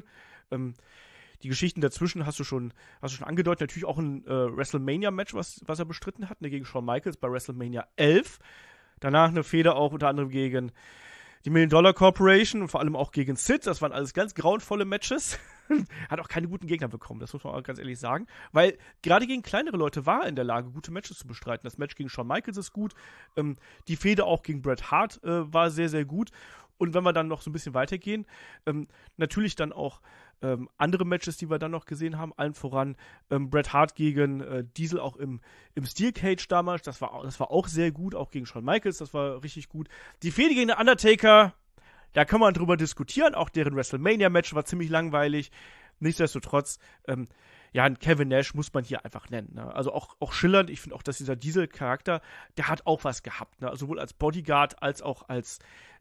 Die Geschichten dazwischen hast du schon angedeutet. Natürlich auch ein WrestleMania-Match, was er bestritten hat, gegen Shawn Michaels bei WrestleMania 11. Danach eine Fehde auch unter anderem gegen die $1 Million Corporation und vor allem auch gegen Sid. Das waren alles ganz grauenvolle Matches. Hat auch keine guten Gegner bekommen, das muss man auch ganz ehrlich sagen. Weil gerade gegen kleinere Leute war er in der Lage, gute Matches zu bestreiten. Das Match gegen Shawn Michaels ist gut. Die Fehde auch gegen Bret Hart war sehr, sehr gut. Und wenn wir dann noch so ein bisschen weitergehen, natürlich dann auch andere Matches, die wir dann noch gesehen haben, allen voran Bret Hart gegen Diesel auch im Steel Cage damals, das war auch sehr gut, auch gegen Shawn Michaels, das war richtig gut. Die Fehde gegen den Undertaker, da kann man drüber diskutieren, auch deren WrestleMania-Match war ziemlich langweilig, nichtsdestotrotz, ja, Kevin Nash muss man hier einfach nennen. Ne? Also auch schillernd, ich finde auch, dass dieser Diesel-Charakter, der hat auch was gehabt, ne? Sowohl als Bodyguard als auch als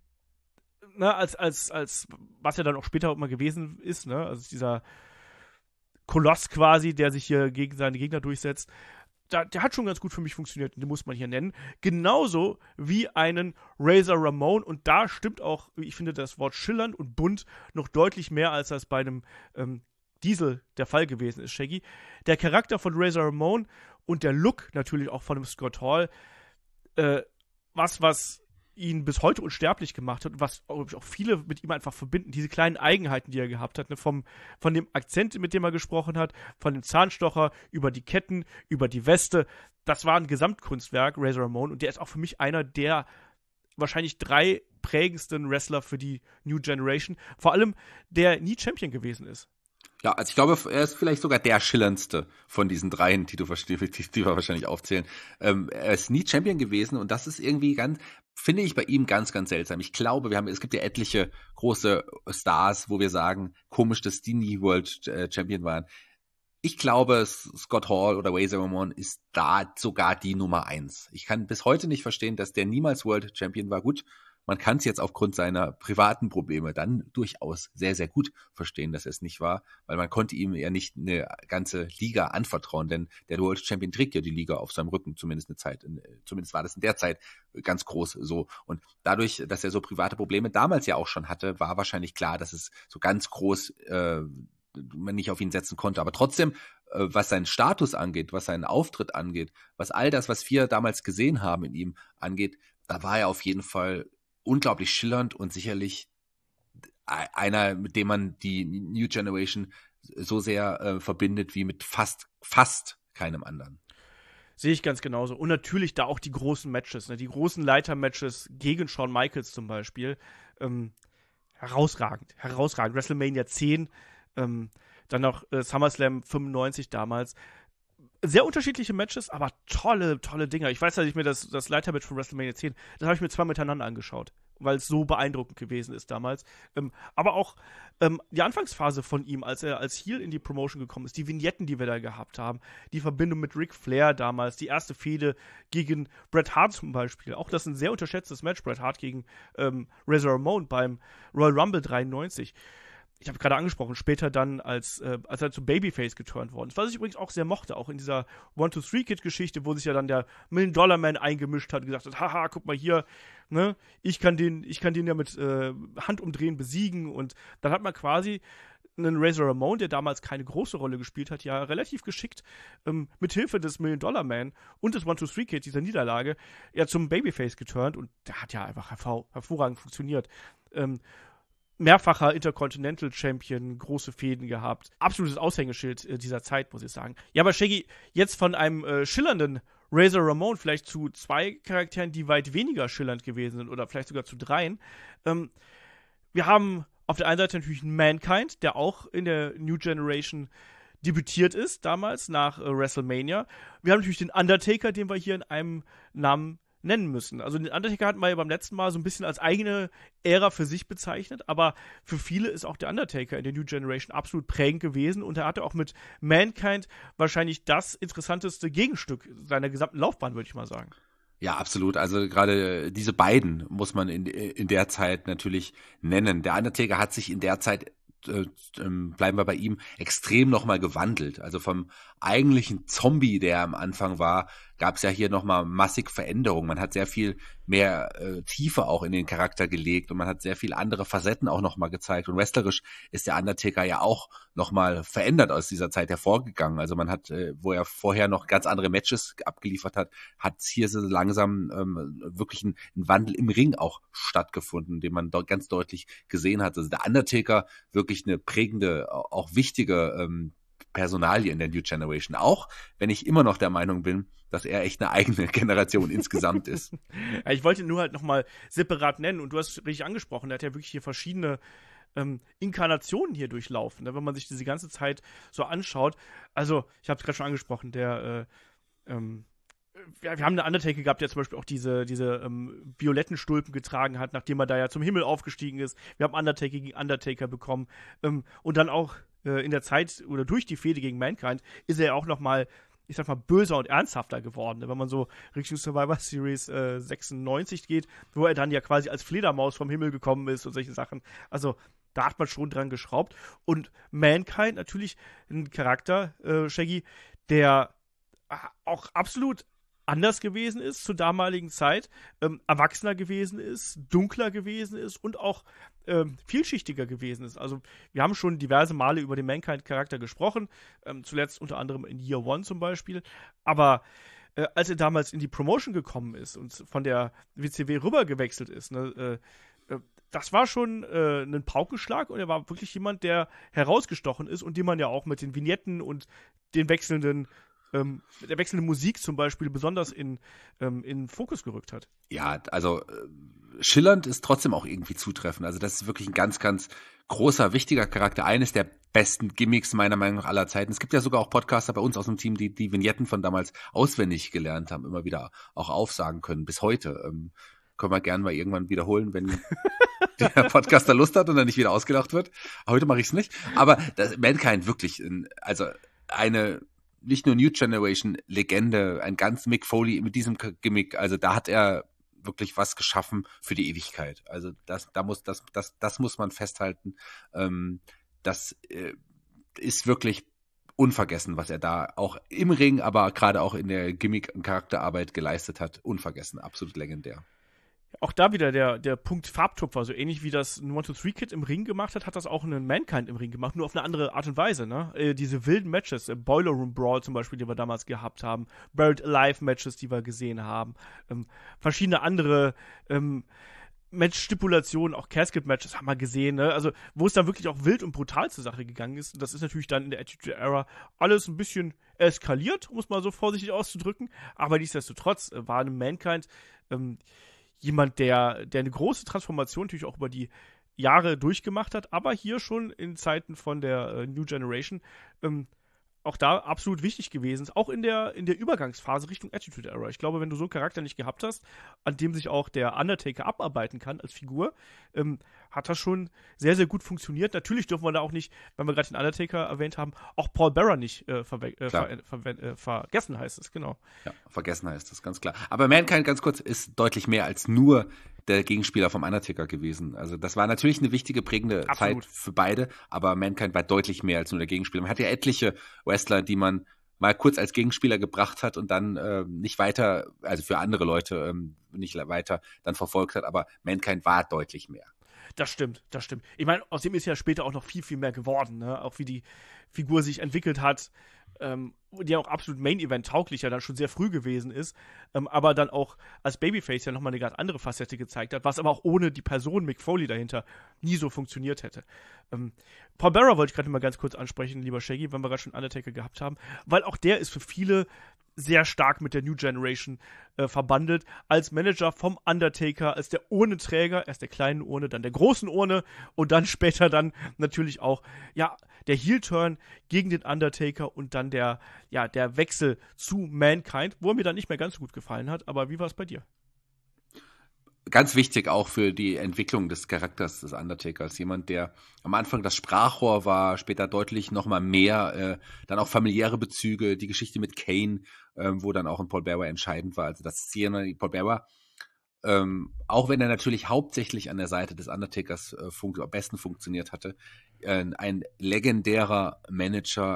was er dann auch später auch mal gewesen ist, ne? Also dieser Koloss quasi, der sich hier gegen seine Gegner durchsetzt. Der hat schon ganz gut für mich funktioniert, den muss man hier nennen. Genauso wie einen Razor Ramon und da stimmt auch, ich finde, das Wort schillernd und bunt noch deutlich mehr, als das bei einem Diesel der Fall gewesen ist, Shaggy. Der Charakter von Razor Ramon und der Look natürlich auch von dem Scott Hall, was ihn bis heute unsterblich gemacht hat und was auch viele mit ihm einfach verbinden, diese kleinen Eigenheiten, die er gehabt hat, ne? Von dem Akzent, mit dem er gesprochen hat, von dem Zahnstocher, über die Ketten, über die Weste, das war ein Gesamtkunstwerk, Razor Ramon, und der ist auch für mich einer der wahrscheinlich 3 prägendsten Wrestler für die New Generation, vor allem der nie Champion gewesen ist. Ja, also ich glaube, er ist vielleicht sogar der schillerndste von diesen 3, die wir wahrscheinlich aufzählen. Er ist nie Champion gewesen und das ist irgendwie finde ich bei ihm ganz, ganz seltsam. Ich glaube, es gibt ja etliche große Stars, wo wir sagen, komisch, dass die nie World Champion waren. Ich glaube, Scott Hall oder Razor Ramon ist da sogar die Nummer 1. Ich kann bis heute nicht verstehen, dass der niemals World Champion war. Gut, man kann es jetzt aufgrund seiner privaten Probleme dann durchaus sehr, sehr gut verstehen, dass er es nicht war, weil man konnte ihm ja nicht eine ganze Liga anvertrauen, denn der World Champion trägt ja die Liga auf seinem Rücken, zumindest eine Zeit. Zumindest war das in der Zeit ganz groß so. Und dadurch, dass er so private Probleme damals ja auch schon hatte, war wahrscheinlich klar, dass es so ganz groß man nicht auf ihn setzen konnte. Aber trotzdem, was seinen Status angeht, was seinen Auftritt angeht, was all das, was wir damals gesehen haben in ihm angeht, da war er auf jeden Fall unglaublich schillernd und sicherlich einer, mit dem man die New Generation so sehr verbindet wie mit fast keinem anderen. Sehe ich ganz genauso. Und natürlich da auch die großen Matches, ne? Die großen Leiter-Matches gegen Shawn Michaels zum Beispiel. Herausragend. WrestleMania 10, dann noch SummerSlam 95 damals. Sehr unterschiedliche Matches, aber tolle, tolle Dinger. Ich weiß, dass ich mir das Leitermatch von WrestleMania 10, das habe ich mir 2 miteinander angeschaut, weil es so beeindruckend gewesen ist damals. Aber auch die Anfangsphase von ihm, als er als Heel in die Promotion gekommen ist, die Vignetten, die wir da gehabt haben, die Verbindung mit Ric Flair damals, die erste Fehde gegen Bret Hart zum Beispiel. Auch das ist ein sehr unterschätztes Match, Bret Hart gegen Razor Ramon beim Royal Rumble 93. Ich habe gerade angesprochen, später dann, als er zu Babyface geturnt worden ist. Was ich übrigens auch sehr mochte, auch in dieser 1-2-3-Kid-Geschichte, wo sich ja dann der $1-Million-Man eingemischt hat und gesagt hat, haha, guck mal hier, ne, ich kann den ja mit Handumdrehen besiegen. Und dann hat man quasi einen Razor Ramon, der damals keine große Rolle gespielt hat, ja relativ geschickt mit Hilfe des $1-Million-Man und des 1-2-3-Kid, dieser Niederlage, ja zum Babyface geturnt. Und der hat ja einfach hervorragend funktioniert. Mehrfacher Intercontinental Champion, große Fäden gehabt. Absolutes Aushängeschild dieser Zeit, muss ich sagen. Ja, aber Shaggy, jetzt von einem schillernden Razor Ramon vielleicht zu 2 Charakteren, die weit weniger schillernd gewesen sind oder vielleicht sogar zu 3. Wir haben auf der einen Seite natürlich einen Mankind, der auch in der New Generation debütiert ist, damals nach WrestleMania. Wir haben natürlich den Undertaker, den wir hier in einem Namen nennen müssen. Also den Undertaker hatten wir ja beim letzten Mal so ein bisschen als eigene Ära für sich bezeichnet, aber für viele ist auch der Undertaker in der New Generation absolut prägend gewesen und er hatte auch mit Mankind wahrscheinlich das interessanteste Gegenstück seiner gesamten Laufbahn, würde ich mal sagen. Ja, absolut. Also gerade diese beiden muss man in der Zeit natürlich nennen. Der Undertaker hat sich in der Zeit bleiben wir bei ihm, extrem nochmal gewandelt. Also vom eigentlichen Zombie, der am Anfang war, gab es ja hier nochmal massig Veränderungen. Man hat sehr viel mehr Tiefe auch in den Charakter gelegt und man hat sehr viele andere Facetten auch nochmal gezeigt. Und wrestlerisch ist der Undertaker ja auch nochmal verändert aus dieser Zeit hervorgegangen. Also man hat, wo er vorher noch ganz andere Matches abgeliefert hat hier so langsam wirklich ein Wandel im Ring auch stattgefunden, den man dort ganz deutlich gesehen hat. Also der Undertaker wirklich eine prägende, auch wichtige Personalie in der New Generation. Auch wenn ich immer noch der Meinung bin, dass er echt eine eigene Generation insgesamt ist. Ja, ich wollte ihn nur halt nochmal separat nennen und du hast es richtig angesprochen, er hat ja wirklich hier verschiedene Inkarnationen hier durchlaufen, ne? Wenn man sich diese ganze Zeit so anschaut. Also, ich habe es gerade schon angesprochen, wir haben einen Undertaker gehabt, der zum Beispiel auch diese violetten Stulpen getragen hat, nachdem er da ja zum Himmel aufgestiegen ist. Wir haben Undertaker gegen Undertaker bekommen. Und dann auch in der Zeit oder durch die Fehde gegen Mankind ist er ja auch nochmal, ich sag mal, böser und ernsthafter geworden. Wenn man so Richtung Survivor Series 96 geht, wo er dann ja quasi als Fledermaus vom Himmel gekommen ist und solche Sachen. Also da hat man schon dran geschraubt. Und Mankind natürlich ein Charakter, Shaggy, der auch absolut anders gewesen ist zur damaligen Zeit, erwachsener gewesen ist, dunkler gewesen ist und auch vielschichtiger gewesen ist. Also wir haben schon diverse Male über den Mankind-Charakter gesprochen, zuletzt unter anderem in Year One zum Beispiel, aber als er damals in die Promotion gekommen ist und von der WCW rüber gewechselt ist, ne, das war schon ein Paukenschlag und er war wirklich jemand, der herausgestochen ist und den man ja auch mit den Vignetten und den wechselnden der wechselnde Musik zum Beispiel besonders in Fokus gerückt hat. Ja, also schillernd ist trotzdem auch irgendwie zutreffend. Also das ist wirklich ein ganz, ganz großer, wichtiger Charakter. Eines der besten Gimmicks meiner Meinung nach aller Zeiten. Es gibt ja sogar auch Podcaster bei uns aus dem Team, die die Vignetten von damals auswendig gelernt haben, immer wieder auch aufsagen können, bis heute. Können wir gerne mal irgendwann wiederholen, wenn der Podcaster Lust hat und dann nicht wieder ausgelacht wird. Heute mache ich es nicht. Aber das Mankind wirklich, also eine nicht nur New Generation Legende, ein ganz Mick Foley mit diesem Gimmick, also da hat er wirklich was geschaffen für die Ewigkeit. Also das muss man festhalten. Das ist wirklich unvergessen, was er da auch im Ring, aber gerade auch in der Gimmick- und Charakterarbeit geleistet hat. Unvergessen, absolut legendär. Auch da wieder der Punkt Farbtupfer, so ähnlich wie das ein 1-2-3-Kid im Ring gemacht hat das auch ein Mankind im Ring gemacht, nur auf eine andere Art und Weise, ne? Diese wilden Matches, Boiler Room Brawl zum Beispiel, die wir damals gehabt haben, Buried Alive Matches, die wir gesehen haben, verschiedene andere Match-Stipulationen, auch Casket-Matches haben wir gesehen, ne? Also, wo es dann wirklich auch wild und brutal zur Sache gegangen ist. Und das ist natürlich dann in der Attitude Era alles ein bisschen eskaliert, um es mal so vorsichtig auszudrücken. Aber nichtsdestotrotz war ein Mankind jemand, der eine große Transformation natürlich auch über die Jahre durchgemacht hat, aber hier schon in Zeiten von der New Generation auch da absolut wichtig gewesen ist, auch in der Übergangsphase Richtung Attitude Era. Ich glaube, wenn du so einen Charakter nicht gehabt hast, an dem sich auch der Undertaker abarbeiten kann als Figur, hat das schon sehr, sehr gut funktioniert. Natürlich dürfen wir da auch nicht, wenn wir gerade den Undertaker erwähnt haben, auch Paul Bearer nicht vergessen, heißt es, genau. Ja, vergessen heißt es, ganz klar. Aber Mankind, ganz kurz, ist deutlich mehr als nur der Gegenspieler vom Undertaker gewesen. Also das war natürlich eine wichtige, prägende Zeit für beide, aber Mankind war deutlich mehr als nur der Gegenspieler. Man hat ja etliche Wrestler, die man mal kurz als Gegenspieler gebracht hat und dann nicht weiter, also für andere Leute nicht weiter dann verfolgt hat, aber Mankind war deutlich mehr. Das stimmt. Ich meine, aus dem ist ja später auch noch viel, viel mehr geworden, ne? Auch wie die Figur sich entwickelt hat, die ja auch absolut Main-Event-tauglich ja dann schon sehr früh gewesen ist, aber dann auch als Babyface ja nochmal eine ganz andere Facette gezeigt hat, was aber auch ohne die Person Mick Foley dahinter nie so funktioniert hätte. Paul Bearer wollte ich gerade mal ganz kurz ansprechen, lieber Shaggy, wenn wir gerade schon Undertaker gehabt haben, weil auch der ist für viele sehr stark mit der New Generation verbandelt, als Manager vom Undertaker, als der Urnenträger, erst der kleinen Urne, dann der großen Urne und dann später dann natürlich auch, ja, der Heel-Turn gegen den Undertaker und dann der Wechsel zu Mankind, wo er mir dann nicht mehr ganz so gut gefallen hat, aber wie war es bei dir? Ganz wichtig auch für die Entwicklung des Charakters des Undertakers. Jemand, der am Anfang das Sprachrohr war, später deutlich nochmal mehr, dann auch familiäre Bezüge, die Geschichte mit Kane, wo dann auch ein Paul Bearer entscheidend war. Also das Paul Bearer, auch wenn er natürlich hauptsächlich an der Seite des Undertakers am besten funktioniert hatte, ein legendärer Manager,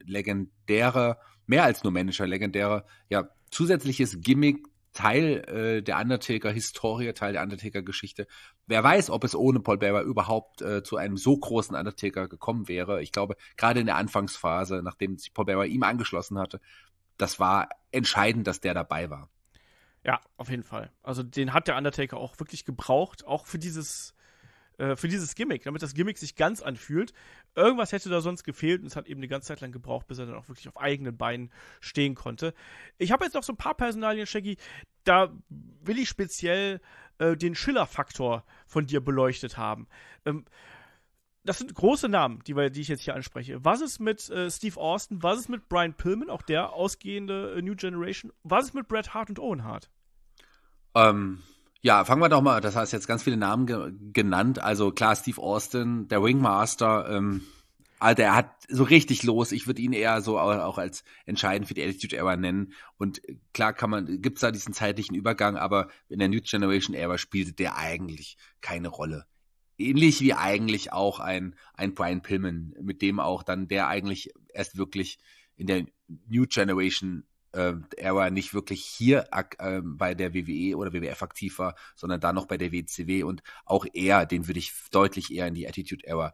mehr als nur Manager, legendärer, ja, zusätzliches Gimmick, Teil der Undertaker-Historie, Teil der Undertaker-Geschichte. Wer weiß, ob es ohne Paul Bearer überhaupt zu einem so großen Undertaker gekommen wäre. Ich glaube, gerade in der Anfangsphase, nachdem sich Paul Bearer ihm angeschlossen hatte, das war entscheidend, dass der dabei war. Ja, auf jeden Fall. Also den hat der Undertaker auch wirklich gebraucht, auch für dieses Gimmick, damit das Gimmick sich ganz anfühlt. Irgendwas hätte da sonst gefehlt und es hat eben eine ganze Zeit lang gebraucht, bis er dann auch wirklich auf eigenen Beinen stehen konnte. Ich habe jetzt noch so ein paar Personalien, Shaggy, da will ich speziell den Schiller-Faktor von dir beleuchtet haben. Das sind große Namen, die ich jetzt hier anspreche. Was ist mit Steve Austin? Was ist mit Brian Pillman, auch der ausgehende New Generation? Was ist mit Bret Hart und Owen Hart? Ja, fangen wir doch mal, das heißt jetzt ganz viele Namen genannt, also klar, Steve Austin, der Ringmaster, der hat so richtig los, ich würde ihn eher so auch als entscheidend für die Attitude Era nennen und klar gibt's da diesen zeitlichen Übergang, aber in der New Generation Era spielte der eigentlich keine Rolle. Ähnlich wie eigentlich auch ein Brian Pillman, mit dem auch dann der eigentlich erst wirklich in der New Generation Era nicht wirklich hier bei der WWE oder WWF aktiv war, sondern da noch bei der WCW und auch den würde ich deutlich eher in die Attitude Era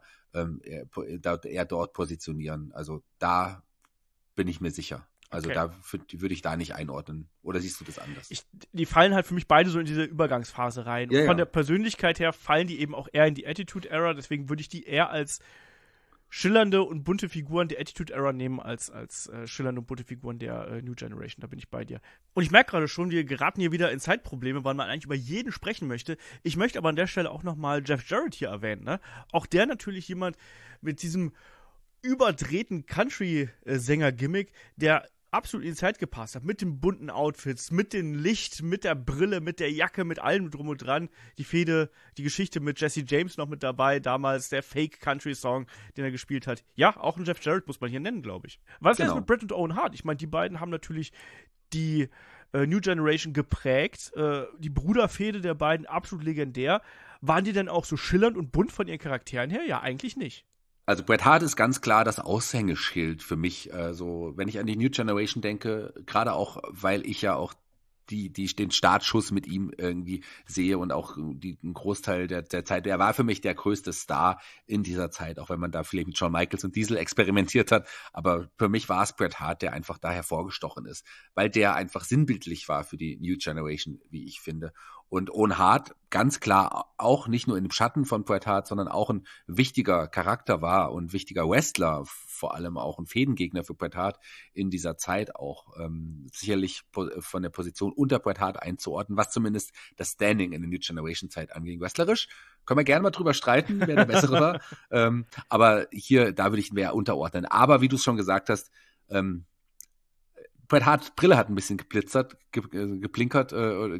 eher dort positionieren. Also da bin ich mir sicher. Also okay. Da würde ich da nicht einordnen. Oder siehst du das anders? Die fallen halt für mich beide so in diese Übergangsphase rein. Ja, und von der Persönlichkeit her fallen die eben auch eher in die Attitude Era, deswegen würde ich die eher als schillernde und bunte Figuren der Attitude Era nehmen als schillernde und bunte Figuren der New Generation. Da bin ich bei dir. Und ich merke gerade schon, wir geraten hier wieder in Zeitprobleme, weil man eigentlich über jeden sprechen möchte. Ich möchte aber an der Stelle auch nochmal Jeff Jarrett hier erwähnen. Ne? Auch der natürlich jemand mit diesem überdrehten Country-Sänger-Gimmick, der absolut in die Zeit gepasst hat, mit den bunten Outfits, mit dem Licht, mit der Brille, mit der Jacke, mit allem drum und dran. Die Geschichte mit Jesse James noch mit dabei, damals der Fake-Country-Song, den er gespielt hat. Ja, auch ein Jeff Jarrett muss man hier nennen, glaube ich. Was ist jetzt mit Bret und Owen Hart? Ich meine, die beiden haben natürlich die New Generation geprägt, die Bruderfehde der beiden absolut legendär. Waren die denn auch so schillernd und bunt von ihren Charakteren her? Ja, eigentlich nicht. Also Bret Hart ist ganz klar das Aushängeschild für mich. Also wenn ich an die New Generation denke, gerade auch, weil ich ja auch den Startschuss mit ihm irgendwie sehe und auch einen Großteil der Zeit. Er war für mich der größte Star in dieser Zeit, auch wenn man da vielleicht mit Shawn Michaels und Diesel experimentiert hat. Aber für mich war es Bret Hart, der einfach da hervorgestochen ist, weil der einfach sinnbildlich war für die New Generation, wie ich finde. Und Owen Hart ganz klar auch nicht nur im Schatten von Bret Hart, sondern auch ein wichtiger Charakter war und wichtiger Wrestler, vor allem auch ein Fädengegner für Bret Hart in dieser Zeit auch sicherlich von der Position unter Bret Hart einzuordnen, was zumindest das Standing in der New Generation Zeit anging. Wrestlerisch können wir gerne mal drüber streiten, wer der Bessere war, aber da würde ich ihn mehr unterordnen. Aber wie du es schon gesagt hast, Bret Hart Brille hat ein bisschen geblinkt,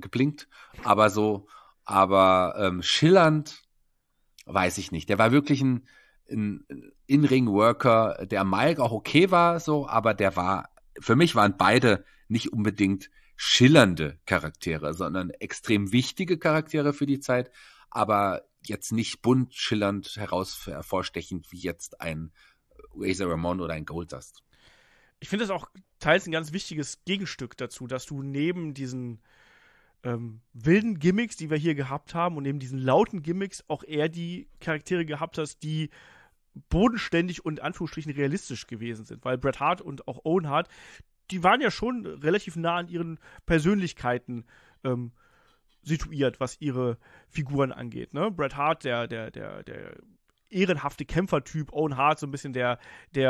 aber schillernd weiß ich nicht. Der war wirklich ein In-Ring-Worker, der am Mic auch okay war, so, aber für mich waren beide nicht unbedingt schillernde Charaktere, sondern extrem wichtige Charaktere für die Zeit, aber jetzt nicht bunt, schillernd, hervorstechend wie jetzt ein Razor Ramon oder ein Goldust. Ich finde das auch teils ein ganz wichtiges Gegenstück dazu, dass du neben diesen wilden Gimmicks, die wir hier gehabt haben, und neben diesen lauten Gimmicks auch eher die Charaktere gehabt hast, die bodenständig und in Anführungsstrichen realistisch gewesen sind. Weil Bret Hart und auch Owen Hart, die waren ja schon relativ nah an ihren Persönlichkeiten situiert, was ihre Figuren angeht. Ne? Bret Hart, der ehrenhafte Kämpfertyp, Owen Hart so ein bisschen der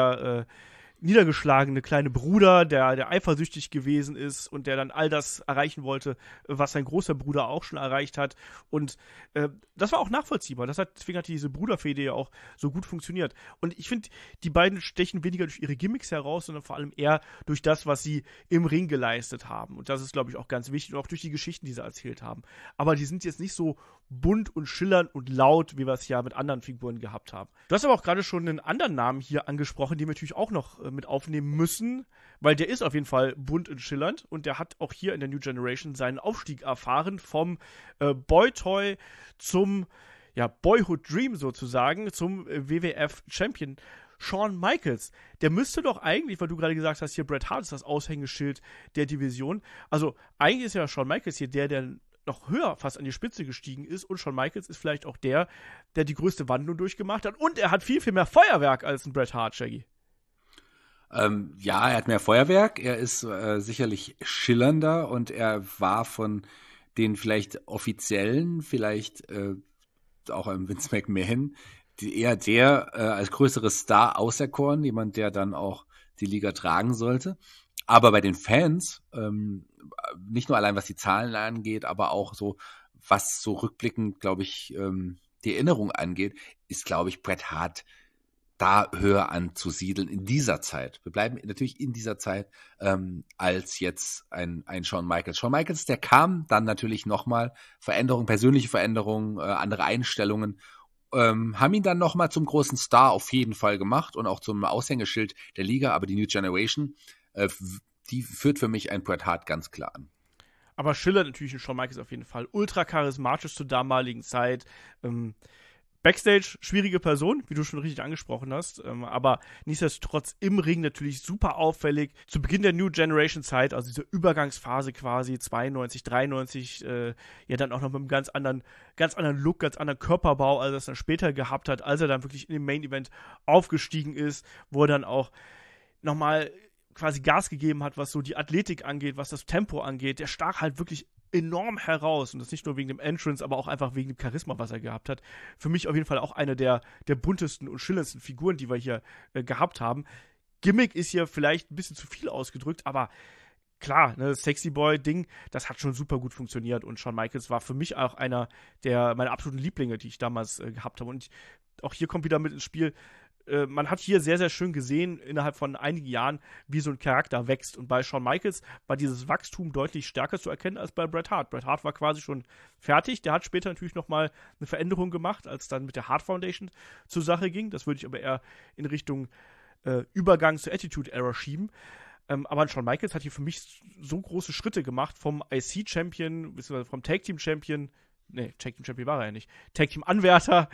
niedergeschlagene kleine Bruder, der eifersüchtig gewesen ist und der dann all das erreichen wollte, was sein großer Bruder auch schon erreicht hat. Und das war auch nachvollziehbar. Deswegen hat diese Bruderfehde ja auch so gut funktioniert. Und ich finde, die beiden stechen weniger durch ihre Gimmicks heraus, sondern vor allem eher durch das, was sie im Ring geleistet haben. Und das ist, glaube ich, auch ganz wichtig. Und auch durch die Geschichten, die sie erzählt haben. Aber die sind jetzt nicht so bunt und schillernd und laut, wie wir es ja mit anderen Figuren gehabt haben. Du hast aber auch gerade schon einen anderen Namen hier angesprochen, den wir natürlich auch noch mit aufnehmen müssen, weil der ist auf jeden Fall bunt und schillernd und der hat auch hier in der New Generation seinen Aufstieg erfahren vom Boy-Toy zum Boyhood Dream sozusagen, zum WWF-Champion Shawn Michaels. Der müsste doch eigentlich, weil du gerade gesagt hast, hier Bret Hart ist das Aushängeschild der Division, also eigentlich ist ja Shawn Michaels hier der noch höher fast an die Spitze gestiegen ist und Shawn Michaels ist vielleicht auch der die größte Wandlung durchgemacht hat und er hat viel, viel mehr Feuerwerk als ein Bret Hart, Shaggy. Ja, er hat mehr Feuerwerk, er ist sicherlich schillernder und er war von den vielleicht Offiziellen, vielleicht auch einem Vince McMahon, eher der als größeres Star auserkoren, jemand, der dann auch die Liga tragen sollte. Aber bei den Fans, nicht nur allein was die Zahlen angeht, aber auch so, was so rückblickend, glaube ich, die Erinnerung angeht, ist, glaube ich, Bret Hart da höher anzusiedeln in dieser Zeit. Wir bleiben natürlich in dieser Zeit als jetzt ein Shawn Michaels. Shawn Michaels, der kam dann natürlich nochmal, persönliche Veränderungen, andere Einstellungen, haben ihn dann nochmal zum großen Star auf jeden Fall gemacht und auch zum Aushängeschild der Liga, aber die New Generation, die führt für mich ein Bret Hart ganz klar an. Aber schillert natürlich ein Shawn Michaels auf jeden Fall. Ultra charismatisch zur damaligen Zeit. Backstage, schwierige Person, wie du schon richtig angesprochen hast, aber nichtsdestotrotz im Ring natürlich super auffällig. Zu Beginn der New Generation Zeit, also diese Übergangsphase quasi, 92, 93, dann auch noch mit einem ganz anderen Look, ganz anderen Körperbau, als er es dann später gehabt hat, als er dann wirklich in dem Main Event aufgestiegen ist, wo er dann auch nochmal quasi Gas gegeben hat, was so die Athletik angeht, was das Tempo angeht. Der stach halt wirklich enorm heraus und das nicht nur wegen dem Entrance, aber auch einfach wegen dem Charisma, was er gehabt hat. Für mich auf jeden Fall auch eine der buntesten und schillerndsten Figuren, die wir hier gehabt haben. Gimmick ist hier vielleicht ein bisschen zu viel ausgedrückt, aber klar, ne, das Sexy Boy-Ding, das hat schon super gut funktioniert und Shawn Michaels war für mich auch einer meiner absoluten Lieblinge, die ich damals gehabt habe. Und auch hier kommt wieder mit ins Spiel, man hat hier sehr, sehr schön gesehen, innerhalb von einigen Jahren, wie so ein Charakter wächst. Und bei Shawn Michaels war dieses Wachstum deutlich stärker zu erkennen als bei Bret Hart. Bret Hart war quasi schon fertig. Der hat später natürlich nochmal eine Veränderung gemacht, als dann mit der Hart Foundation zur Sache ging. Das würde ich aber eher in Richtung Übergang zur Attitude Era schieben. Aber Shawn Michaels hat hier für mich so große Schritte gemacht, vom IC-Champion, bzw. vom Tag-Team-Champion. Nee, Tag Team Champion war er ja nicht. Tag Team Anwärter.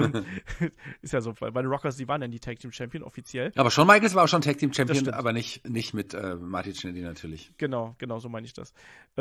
Ist ja so, weil bei den Rockers, die waren dann die Tag Team Champion offiziell. Aber Shawn Michaels war auch schon Tag Team Champion, aber nicht mit Martin Jannetty natürlich. Genau, so meine ich das.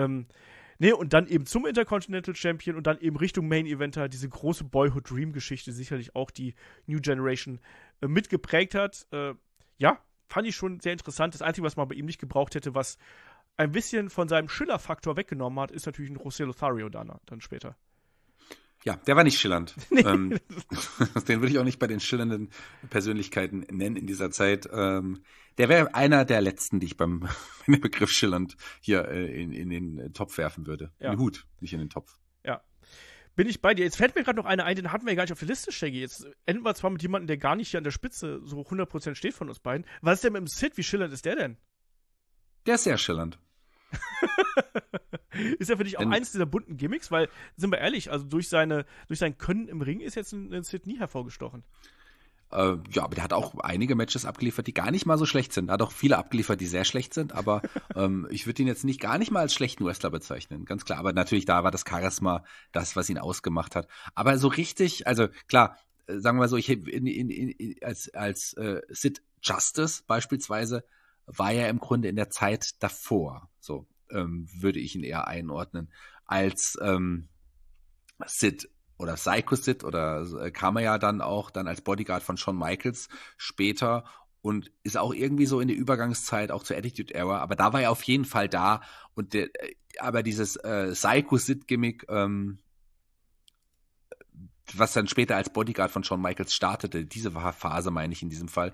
Und dann eben zum Intercontinental Champion und dann eben Richtung Main Eventer diese große Boyhood Dream Geschichte sicherlich auch die New Generation mitgeprägt hat. Fand ich schon sehr interessant. Das Einzige, was man bei ihm nicht gebraucht hätte, was ein bisschen von seinem Schillerfaktor weggenommen hat, ist natürlich ein José Lothario dann später. Ja, der war nicht schillernd. Nee. Den würde ich auch nicht bei den schillernden Persönlichkeiten nennen in dieser Zeit. Der wäre einer der letzten, die ich beim Begriff schillernd hier in den Topf werfen würde. Ja. In den Hut, nicht in den Topf. Ja. Bin ich bei dir. Jetzt fällt mir gerade noch einer ein, den hatten wir ja gar nicht auf der Liste, Shaggy. Jetzt enden wir zwar mit jemandem, der gar nicht hier an der Spitze so 100% steht von uns beiden. Was ist denn mit dem Sid? Wie schillernd ist der denn? Der ist sehr schillernd. Ist ja für dich auch eins dieser bunten Gimmicks, weil, sind wir ehrlich, also durch sein Können im Ring ist jetzt ein Sid nie hervorgestochen. Ja, aber der hat auch einige Matches abgeliefert, die gar nicht mal so schlecht sind. Er hat auch viele abgeliefert, die sehr schlecht sind, aber ich würde ihn jetzt gar nicht mal als schlechten Wrestler bezeichnen, ganz klar. Aber natürlich, da war das Charisma das, was ihn ausgemacht hat. Aber so richtig, also klar, sagen wir mal so, als Sid Justice beispielsweise war er im Grunde in der Zeit davor, so würde ich ihn eher einordnen, als Sid oder Psycho Sid oder kam er ja dann als Bodyguard von Shawn Michaels später und ist auch irgendwie so in der Übergangszeit auch zur Attitude Era, aber da war er auf jeden Fall da und aber dieses Psycho Sid Gimmick, was dann später als Bodyguard von Shawn Michaels startete, diese Phase meine ich in diesem Fall,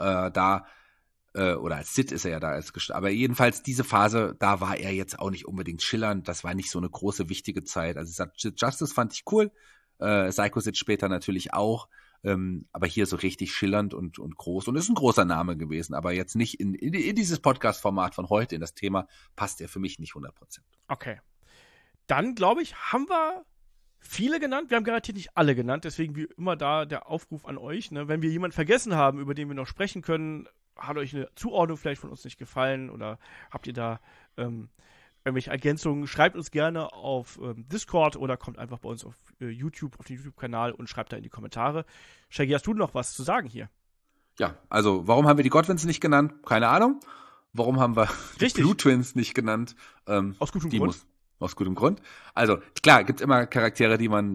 oder als Sid ist er ja da aber jedenfalls diese Phase, da war er jetzt auch nicht unbedingt schillernd, das war nicht so eine große, wichtige Zeit. Also Justice fand ich cool, Psycho Sid später natürlich auch, aber hier so richtig schillernd und groß und ist ein großer Name gewesen, aber jetzt nicht in dieses Podcast-Format von heute, in das Thema, passt er für mich nicht 100%. Okay. Dann, glaube ich, haben wir viele genannt. Wir haben garantiert nicht alle genannt, deswegen wie immer da der Aufruf an euch, ne? Wenn wir jemanden vergessen haben, über den wir noch sprechen können, hat euch eine Zuordnung vielleicht von uns nicht gefallen oder habt ihr da irgendwelche Ergänzungen, schreibt uns gerne auf Discord oder kommt einfach bei uns auf YouTube, auf den YouTube-Kanal und schreibt da in die Kommentare. Shaggy, hast du noch was zu sagen hier? Ja, also warum haben wir die Godwins nicht genannt? Keine Ahnung. Warum haben wir die Blue Twins nicht genannt? Aus gutem Grund. Aus gutem Grund. Also klar, gibt's immer Charaktere, die man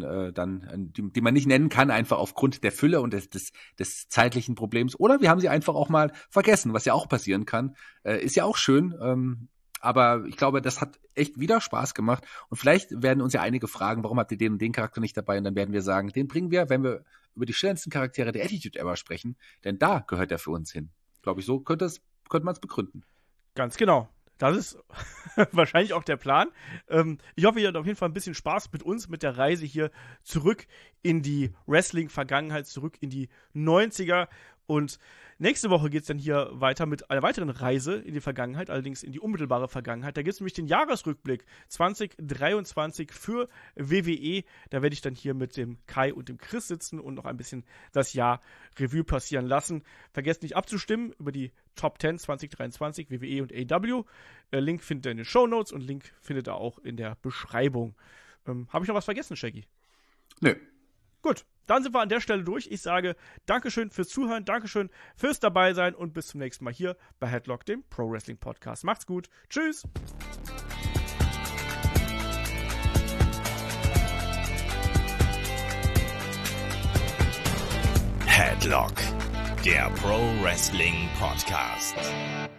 nicht nennen kann, einfach aufgrund der Fülle und des zeitlichen Problems. Oder wir haben sie einfach auch mal vergessen, was ja auch passieren kann. Ist ja auch schön. Aber ich glaube, das hat echt wieder Spaß gemacht. Und vielleicht werden uns ja einige fragen, warum habt ihr den und den Charakter nicht dabei? Und dann werden wir sagen, den bringen wir, wenn wir über die schönsten Charaktere der Attitude Era sprechen. Denn da gehört er für uns hin. Glaube ich, so könnte man es begründen. Ganz genau. Das ist wahrscheinlich auch der Plan. Ich hoffe, ihr habt auf jeden Fall ein bisschen Spaß mit uns, mit der Reise hier zurück in die Wrestling-Vergangenheit, zurück in die 90er. Und nächste Woche geht es dann hier weiter mit einer weiteren Reise in die Vergangenheit, allerdings in die unmittelbare Vergangenheit. Da gibt es nämlich den Jahresrückblick 2023 für WWE. Da werde ich dann hier mit dem Kai und dem Chris sitzen und noch ein bisschen das Jahr Revue passieren lassen. Vergesst nicht abzustimmen über die Top 10 2023 WWE und AEW. Link findet ihr in den Shownotes und Link findet ihr auch in der Beschreibung. Habe ich noch was vergessen, Shaggy? Nö. Gut, dann sind wir an der Stelle durch. Ich sage Dankeschön fürs Zuhören, Dankeschön fürs Dabeisein und bis zum nächsten Mal hier bei Headlock, dem Pro Wrestling Podcast. Macht's gut. Tschüss. Headlock, der Pro Wrestling Podcast.